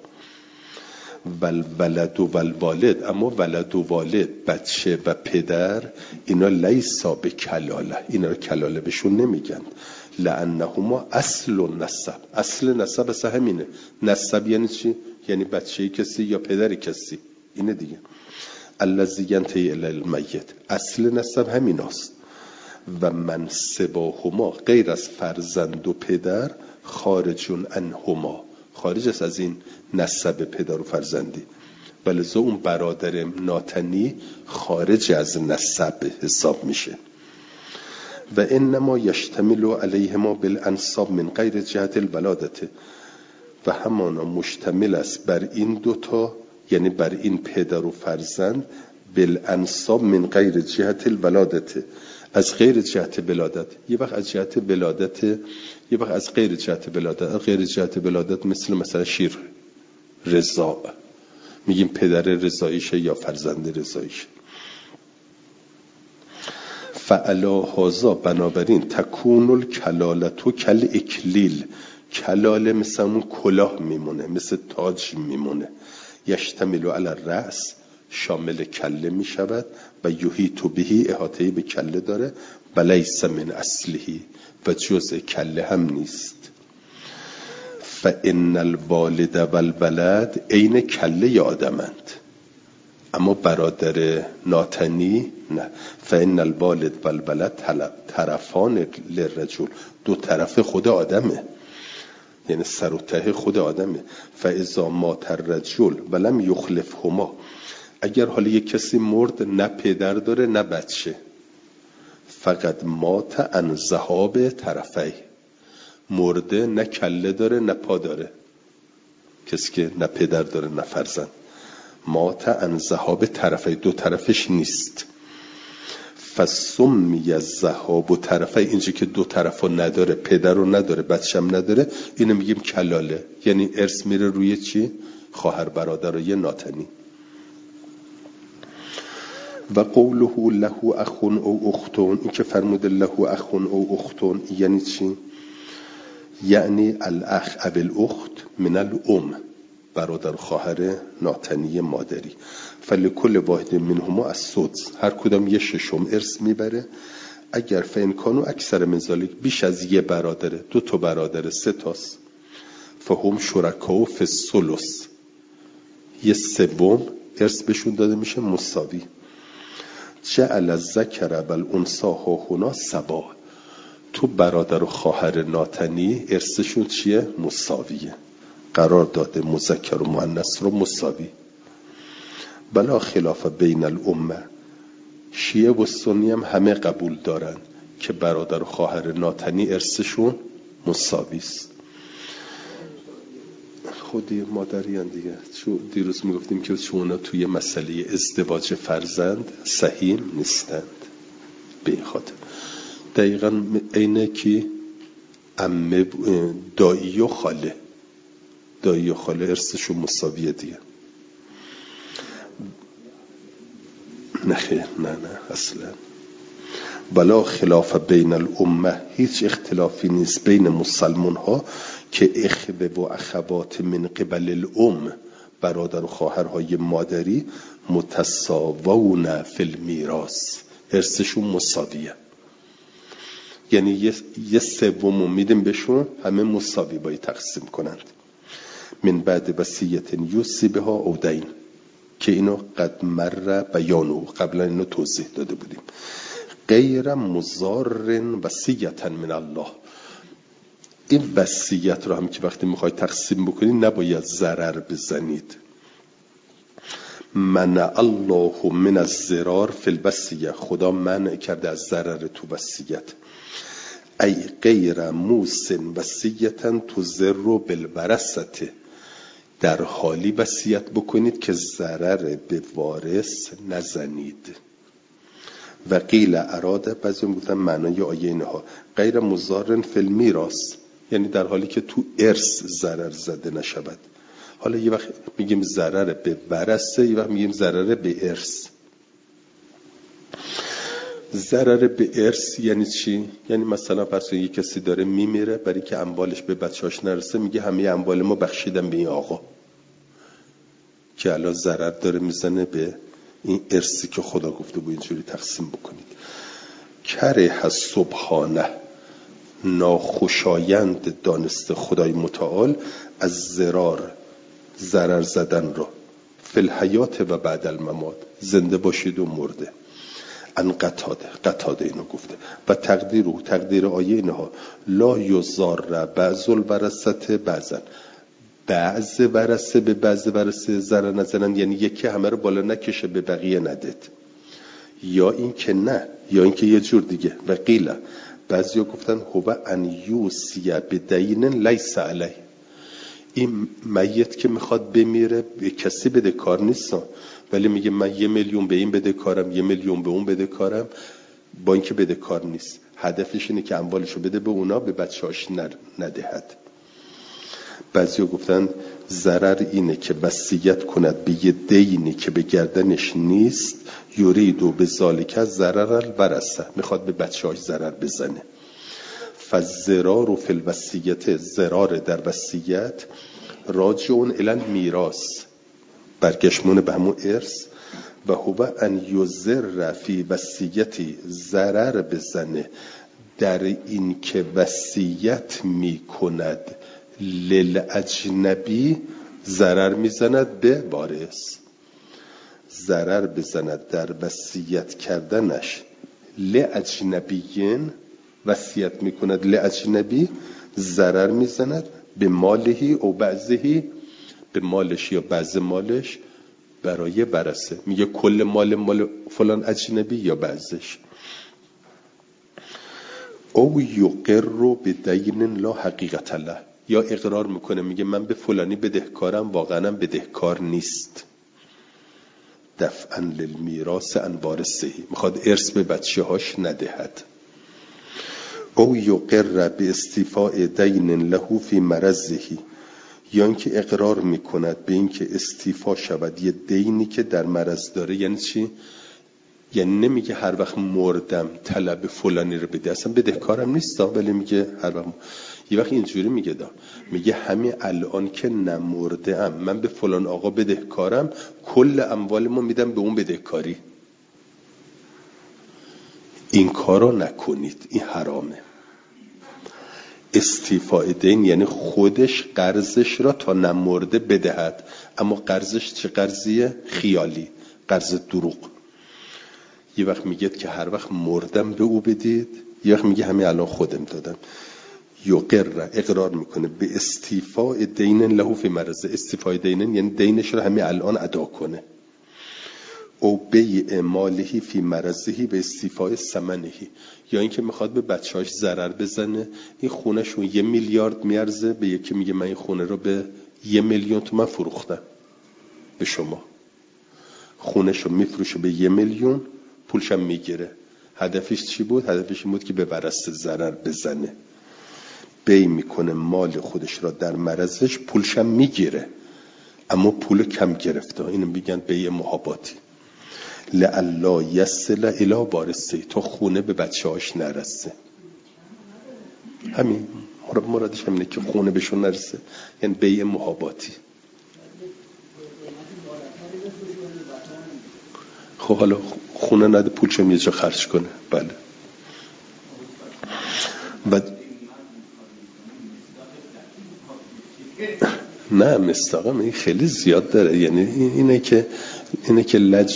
A: ولد و والد، اما ولد و والد، بچه و پدر، اینا لیسا به کلاله، اینا رو کلاله بهشون نمیگن. لانهما اصل النسب، اصل نسب اصلا همینه. نسب یعنی چی؟ یعنی بچه کسی یا پدر کسی، اینه دیگه. الذی ینتهی الی المیت، اصل نسب همیناست. و من سواهما، غیر از فرزند و پدر، خارجون عنهما، خارج است از این نسب پدر و فرزندی. ولذا اون برادر ناتنی خارج از نسب حساب میشه. و انما یشتمل علیهما بالانساب من غیر جهت الولادت، و همانا مشتمل است بر این دوتا، یعنی بر این پدر و فرزند، بالانساب من غیر جهت الولادت، از غیر جهت ولادت. یه وقت از جهت ولادت، یه وقت از غیر جهت ولادت. غیر جهت ولادت مثلا شیر رضا، میگیم پدر رضاییشه یا فرزند رضاییشه. فعلا هازا، بنابراین تکون الکلالتو کل اکلیل، کلاله مثل اون کلاه میمونه، مثل تاج میمونه. یشتمل علی الرأس، شامل کله میشود. و یحیط بهی، احاطه به کله داره. و لیس من اصلهی، و جزء کله هم نیست. فان الوالد والولد عین کله آدمند، اما برادر ناتنی نه. فان الوالد والولد طرفان للرجل، دو طرف خود آدمه، یعنی سر و ته خود آدمه. فاذا مات الرجل ولم یخلفهما، اگر حالا یک کسی مرد نه پدر داره نه بچه، فقط مات عن ذهاب طرفی، مرده نه کله داره نه پا داره، کسی که نه پدر داره نه فرزند، مات عن ذهاب طرفی، دو طرفش نیست. فسمی الذهاب طرفی، اینجا که دو طرفو نداره، پدر رو نداره بچه هم نداره، اینو میگیم کلاله. یعنی ارث میره روی چی؟ خواهر برادر و یه ناتنی. و قوله له اخ او اختون، این که فرموده له اخ او اختون یعنی چی؟ یعنی الاخ او الاخت من الام، برادر خواهر ناتنی مادری. فلکل واحد منهما السدس، هر کدام یه ششم ارث میبره. اگر فین کانو اکثر من ذالک، بیش از یه برادره، دو تا برادره، سه تاست، فهم شرکاء فی الثلث، یه سوم ارث بهشون داده میشه مساوی. جعل الذکر والانثی هنا سوا، تو برادر و خواهر ناتنی ارثشون چیه؟ مساویه، قرار داده مذکر و مؤنث رو مساوی. بلا خلاف بین الامه، شیعه و سنی هم همه قبول دارن که برادر و خواهر ناتنی ارثشون مساوی است. خودی مادریان دیگه. چون دیروز میگفتیم که چون توی مسئله ازدواج فرزند صحیح نیستند، به این خاطر دقیقا اینه که عمه، دایی و خاله، دایی و خاله ارثشون مساویه دیگه. نه خیر، نه اصلا. بلا خلاف بین الامه، هیچ اختلافی نیست بین مسلمان ها که اخوه و اخوات من قبل الام، برادر و خواهرهای مادری، متساوون فی المیراث، ارثشون مساویه. یعنی یه سومو میدیم بهشون، همه مساوی باید تقسیم کنند. من بعد وصیت یوصی بها او دین، که اینو قد مر بیانو، قبلا اینو توضیح داده بودیم. غیر مضار وصیتا من الله، این وصیت رو هم که وقتی میخواید تقسیم بکنید نباید ضرر بزنید. منع الله من الضرار فی الوصیه، خدا منع کرده از ضرر تو وصیت. ای غیر موسن وصیتا تضر بالورثه، در حالی وصیت بکنید که ضرر به وارث نزنید. و قیل اراده، بعضی میگفتن معنای آیه اینها غیر مضار فی المیراث، یعنی در حالی که تو ارث ضرر زده نشود. حالا یه وقت میگیم ضرر به ورثه، یه وقت میگیم ضرر به ارث. ضرر به ارث یعنی چی؟ یعنی مثلا پس یه کسی داره میمیره، برای که اموالش به بچه‌هاش نرسه میگه همه اموال ما بخشیدم به این آقا، که الان ضرر داره میزنه به این ارثی که خدا گفته بود اینجوری تقسیم بکنید. کره سبحانه، ناخوشایند دانسته خدای متعال از ضرر زدن را فی الحیات و بعد الممات، زنده باشید و مرده. ان قتاده اینو گفته و تقدیر آیه اینها لا یضار بعض الورثه بعضا، بعض ورثه به بعض ورثه ضرر نزنن، یعنی یکی همه رو بالا نکشه به بقیه ندید، یا این که نه، یا این که یه جور دیگه. و قیل، بعضیا گفتن هو ان یوسی بدین لیس علیه، این میت که میخواد بمیره به کسی بده کار نیست، ولی میگه من 1 میلیون به این بده کارم، 1 میلیون به اون بده کارم، با اینکه بده کار نیست. هدفش اینه که اموالشو بده به اونا، به بچه‌هاش ندهد. بعضیا گفتن ضرر اینه که وصیت کند به یه دینی که به گردنش نیست، یریدو به ذالک ضرر الورثه، میخواد به بچه‌هاش ضرر بزنه. فالضرار فی الوصیت، ضرار در وصیت راجعون الی المیراث، برگشمون به همون ارث. و هو ان یضر فی وصیتی، ضرر بزنه در این که وصیت میکند للاجنبی، ضرر میزند به وارث، ضرر بزند در وصیت کردنش لاجنبیین، وصیت میکند لاجنبی، ضرر میزند به مالهی او بعضهی، به مالش یا بعض مالش، برای ورثه. میگه کل مال فلان اجنبی یا بعضش. او یقر بدین لا حقیقت له، یا اقرار میکنه میگه من به فلانی بدهکارم، واقعا بدهکار نیست. دفعا للمیراث عن وارثه، میخواد ارث به بچه‌هاش ندهد. او یقر به استیفاء دین له فی مرضه، یا اینکه اقرار میکند به اینکه استیفا شود یه دینی که در مرض داره. یعنی چی؟ یعنی نمیگه هر وقت مردم طلب فلانی رو بده، اصلا بدهکارم نیستم، ولی میگه هر وقت یه وقت اینجوری میگه میگه همین الان که نمرده ام من به فلان آقا بدهکارم، کل اموال ما میدم به اون بدهکاری. این کارو نکنید، این حرامه. استیفاء دین یعنی خودش قرضش را تا نمرده بدهد، اما قرضش چه قرضیه؟ خیالی، قرض دروغ. یه وقت میگه که هر وقت مردم به او بدید، یه وقت میگه همین الان خودم دادم. یقر، اقرار میکنه به استیفاء دین له فی مرض، استیفاء دین یعنی دینش رو همین الان ادا کنه. او بیع مالهی فی مرضهی به استیفاء ثمنهی، یا اینکه میخواد به بچه‌هاش ضرر بزنه. این خونه‌شون 1 میلیارد میارزه، به یکی میگه من این خونه رو به 1 میلیون تومان فروختم به شما، خونه‌شو میفروشه به 1 میلیون، پولشم میگیره. هدفش چی بود؟ هدفش این بود که به ورثه ضرر بزنه. بی میکنه مال خودش را در مرضش، پولشم میگیره اما پول کم گرفته. اینو میگن بیع محاباتی. لعلا یصل الی وارثه، تا خونه به بچه‌هاش نرسه. همین مرادش همینه که خونه بهشون نرسه، یعنی بیع محاباتی. خب حالا خونه نده، پولشم یه جا خرج کنه. بله. و نه مستقیم این خیلی زیاد داره، یعنی اینه که لج،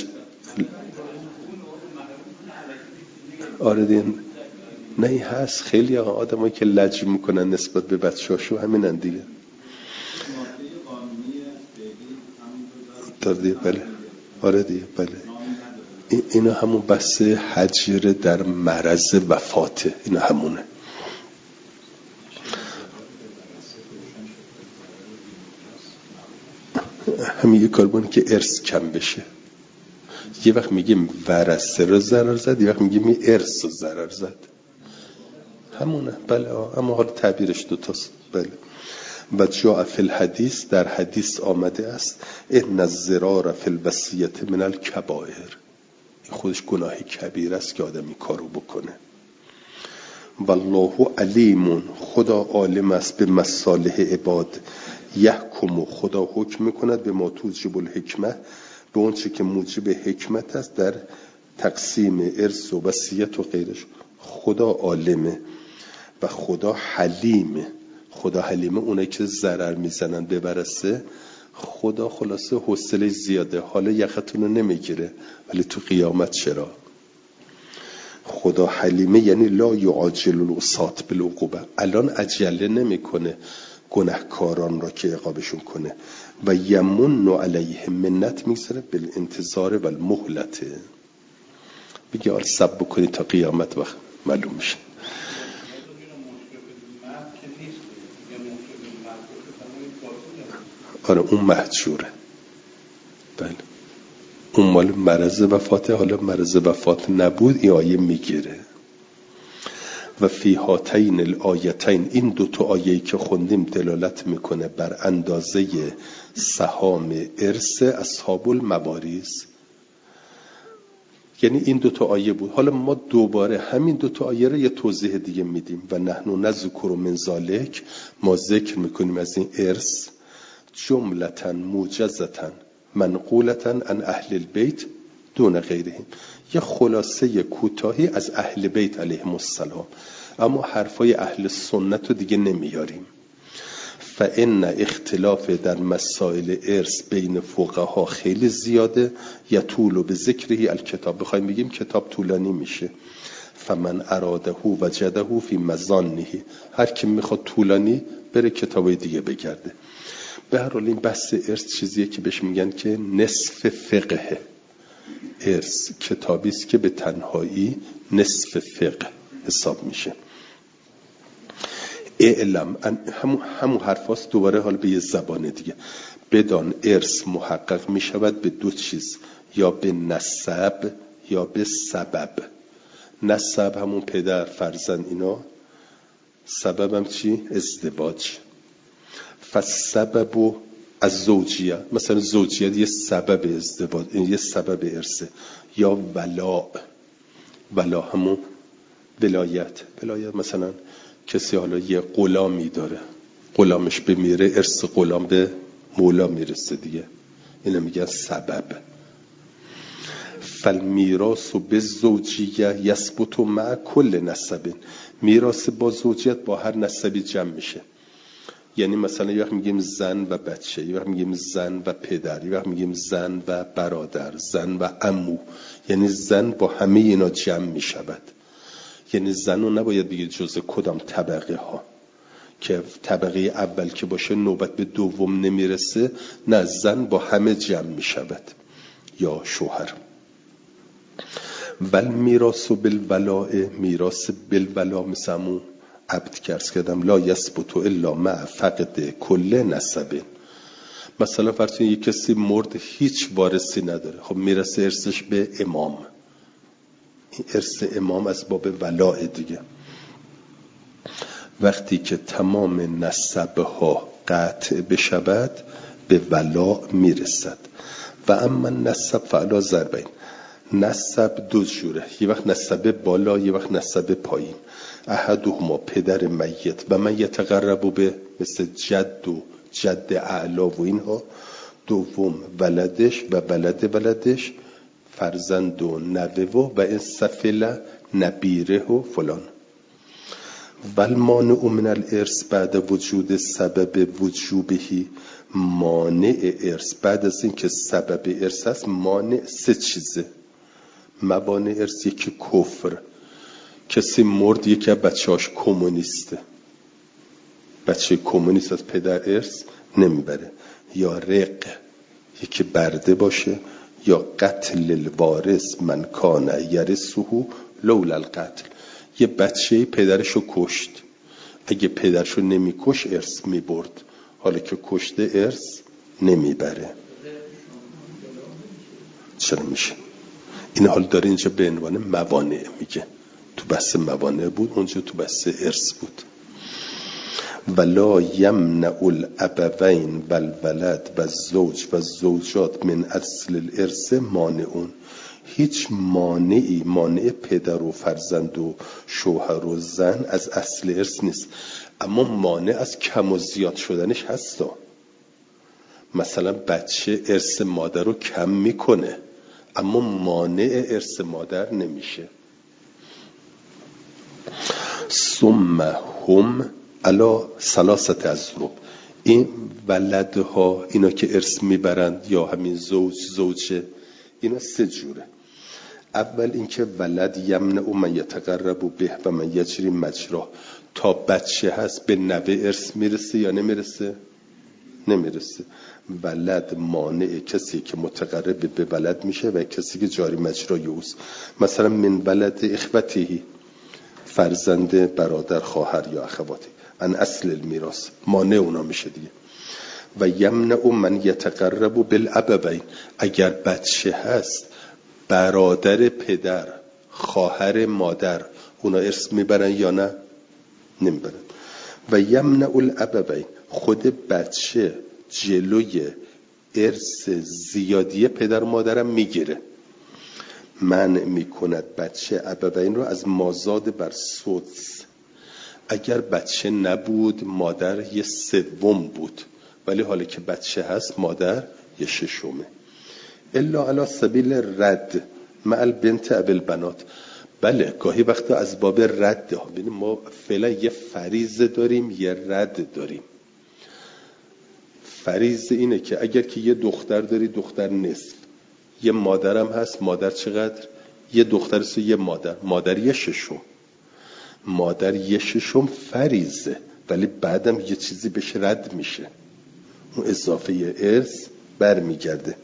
A: آره دیگه، نه این هست. خیلی آدمایی که لج میکنن نسبت به بچه‌هاشو همینن دیگه. دیگه بله، آره دیگه بله. اینا همون بحث هجر در مرض وفاته، اینا همونه. همین یه کار بونه که ارث کم بشه. یه وقت میگیم ورثه رو ضرر زد، یه وقت میگیم ارث رو ضرر زد. همونه. بله اما حالا تعبیرش دوتاست. بله. و جاء فی الحدیث، در حدیث آمده است ان الضرار فی الوصیة من الکبائر، این خودش گناه کبیر است که آدمی کارو بکنه. والله علیم، خدا عالم است به مصالح عباد. یحکم، خدا حکم میکند به ما توجب الحکمه، به اون چی که موجب حکمت است در تقسیم ارث و وصیت و غیرش. خدا عالمه و خدا حلیمه. خدا حلیمه، اونایی که ضرر میزنن به ورثه، خدا خلاصه حوصله زیاده، حالا یقتون رو نمیگیره، ولی تو قیامت چرا؟ خدا حلیمه یعنی لا یعاجل العصاة بالعقوبه، الان عجله نمیکنه گناهکاران را که عقابشون کنه. و یمن علیهم، منت میگذاره بالانتظار و المهلت، بگه آره صبر بکنی تا قیامت وقت معلوم میشه. آره اون مهجوره. بله اون مال مرض وفاته، حالا مرض وفات نبود این آیه میگیره. و فی هاتین الآیتین، این دوتا آیه‌ای که خوندیم دلالت میکنه بر اندازه سهام ارث اصحاب المواریث. یعنی این دوتا آیه بود. حالا ما دوباره همین دوتا آیه رو یه توضیح دیگه میدیم. و نحن نذکر من ذالک، ما ذکر میکنیم از این ارث جملةً موجزةً منقولةً عن اهل البیت دون غیرهم، یه خلاصه کوتاهی از اهل بیت علیهم السلام، اما حرفای اهل سنت رو دیگه نمیاریم. فان اختلاف در مسائل ارث بین فقها خیلی زیاده، یطول به ذکره الکتاب، بخوایم بگیم کتاب طولانی میشه. فمن اراده وجده فی مظانه، هر کی میخواد طولانی بره کتابای دیگه بگرده. به هر حال این بحث ارث چیزیه که بهش میگن که نصف فقه. ارث کتابی است که به تنهایی نصف فقه حساب میشه. اعلم، همون حرفاست دوباره حال به یه زبان دیگه. بدان ارث محقق میشود به دو چیز، یا به نسب یا به سبب. نسب همون پدر فرزند اینا، سبب هم چی؟ ازدواج. فالسبب از زوجیه، مثلا زوجیت یه سبب ازدواج، یه سبب ارثه. یا ولا همون ولایت مثلا کسی حالا یه غلامی داره، غلامش بمیره ارث غلام به مولا میرسه دیگه، اینو میگن سبب. فالمیراث بالزوجیه یثبت مع کل نسب، میراث با زوجیت با هر نسبی جمع میشه. یعنی مثلا یه وقت میگیم زن و بچه، یه وقت میگیم زن و پدر، یه وقت میگیم زن و برادر، زن و عمو، یعنی زن با همه اینا جمع میشود. یعنی زن رو نباید بگید جز کدام طبقه ها، که طبقه اول که باشه نوبت به دوم نمیرسه، نه، زن با همه جمع میشود یا شوهر. ول میراث بالولاء، میراث بالولاء مثلا عبد کرس کردم، لا یثبت الا مع فقد کل نسب. مثلا فرض کنید یک کسی مرد هیچ وارثی نداره، خب میرسه ارثش به امام، این ارث امام از باب ولاء دیگه. وقتی که تمام نسبها قطع بشود به ولاء میرسد. و اما نسب فعلا ضربین، نسب دو جوره، یه وقت نسب بالا، یه وقت نسب پایین. احدهما پدر میت و من یتقرب به، مثل جد و جد اعلا و اینها. دوم ولدش و ولدش، فرزند و نوه و این سفل نبیره و فلان. والمانع من الارث بعد وجود سبب وجوبهی، مانع ارث بعد از این که سبب ارث هست، مانع سه چیزه. موانع ارث، یکی کفر، کسی مرد یکی از بچه‌هاش کمونیسته، بچه کمونیست از پدر ارث نمیبره. یا رق، یکی برده باشه. یا قتل الوارث من کان یرثه لولا القتل، یه بچه پدرشو کشت، اگه پدرشو نمیکش ارث میبرد، حالا که کشته ارث نمیبره. چرا میشه؟ این حال داره اینجا به عنوان موانع میگه. تو بحث موانع بود، اونجا تو بحث ارث بود. ولا یمنع الابوین والولد والزوج والزوجات من اصل الارث مانعون. هیچ مانعی، مانع پدر و فرزند و شوهر و زن از اصل ارث نیست، اما مانع از کم و زیاد شدنش هستا. مثلا بچه ارث مادر رو کم میکنه، اما مانع ارث مادر نمیشه. ثم هم علا ثلاثه اضرب. این ولدها، اینا که ارث میبرند یا همین زوجه، اینا سه جوره. اول اینکه ولد یمنع من یتقرب به و من یجری مجراه. تا بچه هست به نوه ارث میرسه یا نمیرسه؟ نمیرسه. ولد مانع کسی که متقرب به ولد میشه و کسی که جاری مجرای اوست. مثلا من ولد اخوته، فرزند برادر خواهر یا اخواتی، ان اصل المیراث، مانع اونا میشه دیگه. و یمنع من یتقرب بالابوین. اگر بچه هست برادر پدر خواهر مادر، اونا ارث میبرن یا نه؟ نمیبرن. و یمنع الابوین، خود بچه جلوی ارث زیادی پدر و مادرم میگیره، منع میکند بچه ابوین رو از مازاد بر سدس. اگر بچه نبود مادر یه سوم بود، ولی حالا که بچه هست مادر یه ششمه. الا علی سبیل رد مع البنت ابی البنات. بله گاهی وقتا از باب رد ها، ببینیم ما فعلا یه فریضه داریم یه رد داریم. فریضه اینه که اگر که یه دختر داری، دختر نصف، یه مادرم هست، مادر چقدر؟ یه دختر است و یه مادر یه ششم. مادر یه ششم فریضه، ولی بعدم یه چیزی بهش رد میشه، اون اضافه ارث برمیگرده.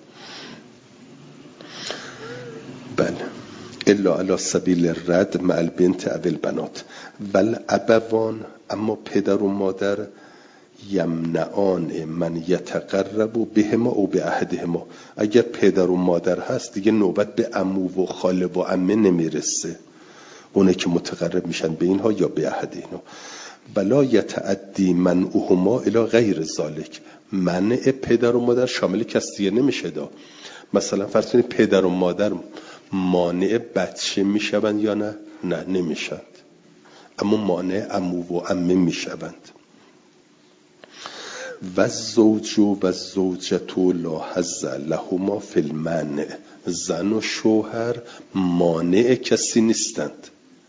A: بله. الا علی سبیل رد مع البنت ابی البنات. والابوان، اما پدر و مادر، یمنعان من یتقرب بهما او به احدهما. اگر پدر و مادر هست دیگه نوبت به عمو و خاله و عمه نمیرسه، اونه که متقرب میشن به اینها یا به احدهما. ولا یتعدی منعهما الی غیر ذالک. منع پدر و مادر شامل کسی نمیشه دا. مثلا فرض کنید پدر و مادر مانع بچه میشوند یا نه؟ نه نمیشند، اما مانع عمو و عمه میشوند. و زوج و زوجتو لا حظ لهما فی المنع. زن و شوهر مانع کسی نیستند.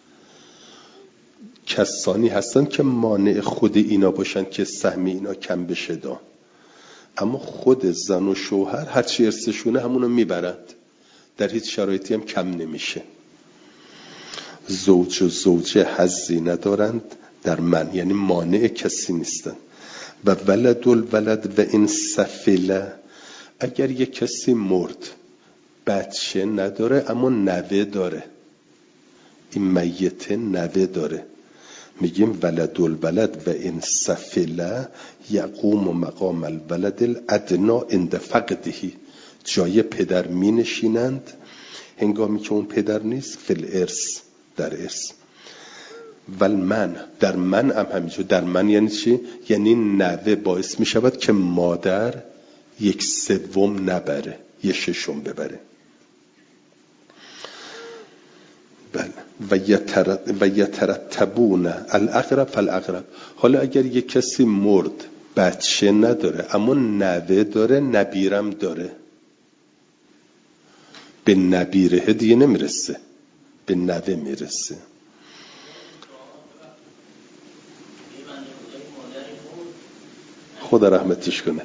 A: کسانی هستند که مانع خود اینا باشند که سهم اینا کم بشه دا، اما خود زن و شوهر هرچی ارثشونه همونو میبرند، در هیچ شرایطی هم کم نمیشه. زوج و زوجه حظی ندارند در من، یعنی مانع کسی نیستند. و ولد الولد و این سفله، اگر یک کسی مرد بچه نداره اما نوه داره، این میت نوه داره، میگیم ولد الولد و این سفله یقوم مقام الولد الادنا عند فقدهی. جای پدر می نشینند هنگامی که اون پدر نیست، فی الارث، در ارث. والمن، در من هم همینجور. در من یعنی چی؟ یعنی نوه باعث می شود که مادر یک سوم نبره، یک ششم ببره. بله. و یترتبون الاقرب فالاقرب. حالا اگر یک کسی مرد بچه نداره اما نوه داره، نبیرم داره، به نبیره دیگه نمیرسه، به نوه میرسه. خدا رحمتش کنه.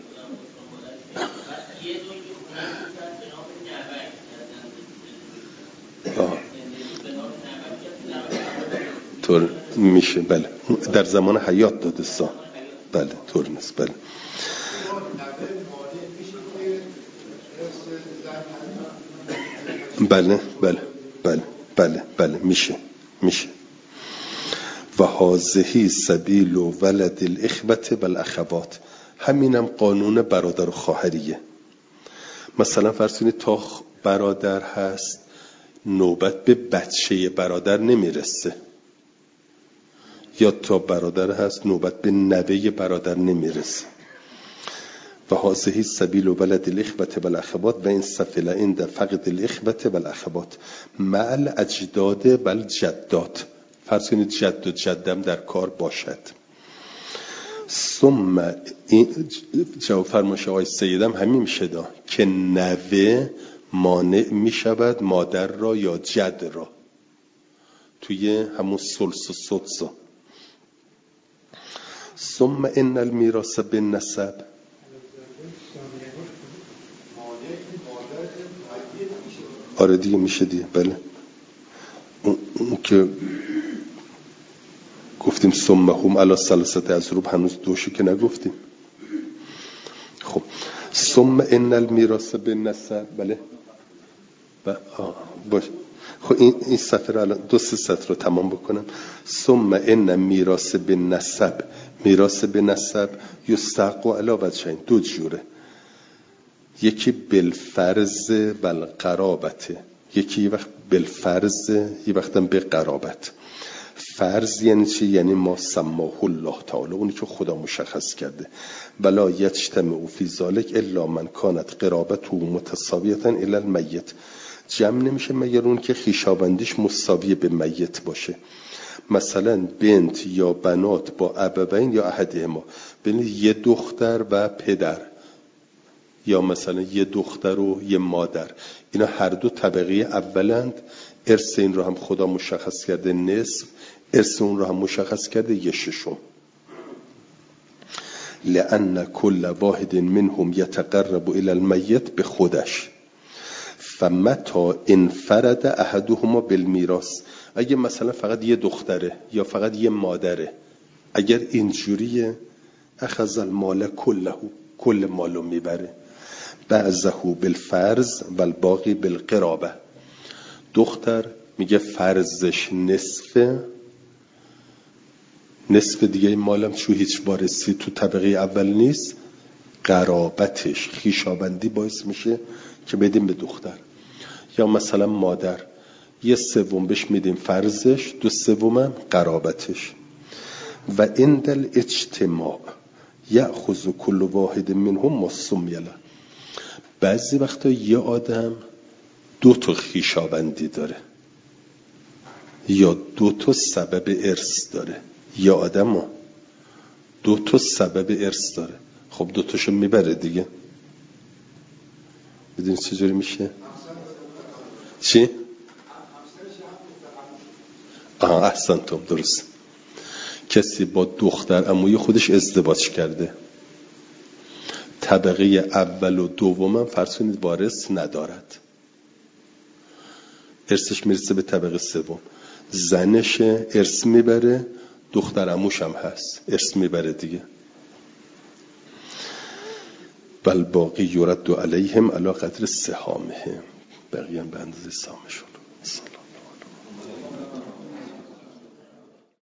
A: طور میشه. بله در زمان حیات دادستان. بله طور نیست. بله بله بله بله بله بله میشه. و هذه سبیل ولد الاخوة والاخوات. همینم قانون برادر و خواهریه. مثلا فرض کنید تا برادر هست نوبت به بچه برادر نمیرسه، یا تا برادر هست نوبت به نوه برادر نمیرسه. و هذه سبیل ولد الاخوة والاخوات و این سفل عند فقد الاخوة والاخوات مع الاجداد و الجدات. فرض کنید جد و جدم در کار باشد. ثم جواب فرمایش آقای سیدم همین میشه که نوه مانع میشود مادر را یا جد را توی همون ثلث و سدس. ثم ان المیراث بالنسب. آره دیگه میشه دیگه. بله اون که گفتیم ثم هم علی ثلاثه اضرب، هنوز دوشو که نگفتیم. خب ثم ان المیراث بالنسب. بله باش. خب این صفحه رو الان 2-3 سطر رو تمام بکنم. ثم ان میراث بالنسب، میراث بالنسب یستحق علی وجهین، دو جوره. یکی بالفرض و القرابت، یکی یه وقت بالفرض یه وقت هم به قرابت. فرض یعنی چی؟ یعنی ما سماه الله تعالی، اونی که خدا مشخص کرده. ولا یجتمع فی ذلک الا من کانت قرابته متساویه الی المیت. جمع نمیشه مگر اون که خویشاوندیش مساوی به میت باشه. مثلا بنت یا بنات با ابوین یا احدهما، ببینید یه دختر و پدر، یا مثلا یه دختر و یه مادر، اینا هر دو طبقه اولند. ارث این رو هم خدا مشخص کرده نصف، ارث اون رو هم مشخص کرده 1/6. لأن كل واحد منهم يتقرب الى المیت به خودش. فمتى انفرد احدهما بالمیراث، اگه مثلا فقط یه دختره یا فقط یه مادره، اگر اینجوریه اخذ المال كله، کل مالو میبره. بعضه بالفرض و الباقی بالقرابه. دختر میگه فرضش نصف دیگه مالم چون هیچ وارثی تو طبقه اول نیست، قرابتش خویشاوندی باعث میشه که بدیم به دختر. یا مثلا مادر 1/3 بهش میدیم فرضش، 2/3 هم قرابتش. و عند الاجتماع یأخذ كل واحد منهم ما سمی له. بعضی وقتا یه آدم 2 خویشاوندی داره یا 2 سبب ارث داره، یا آدم 2 سبب ارث داره. خب 2 میبره دیگه. بدونید چجوری میشه؟ چی؟ احسنتم، درست. کسی با دختر عموی خودش ازدواج کرده، طبقه اول و دوم فرض کنید وارث ندارد، ارثش میرسه به طبقه سوم، زنش ارث میبره، دختر عموش هم هست ارث میبره دیگه. بل باقی یرد علیهم علی قدر سهامهم، بقیه هم به اندازه سهامشون.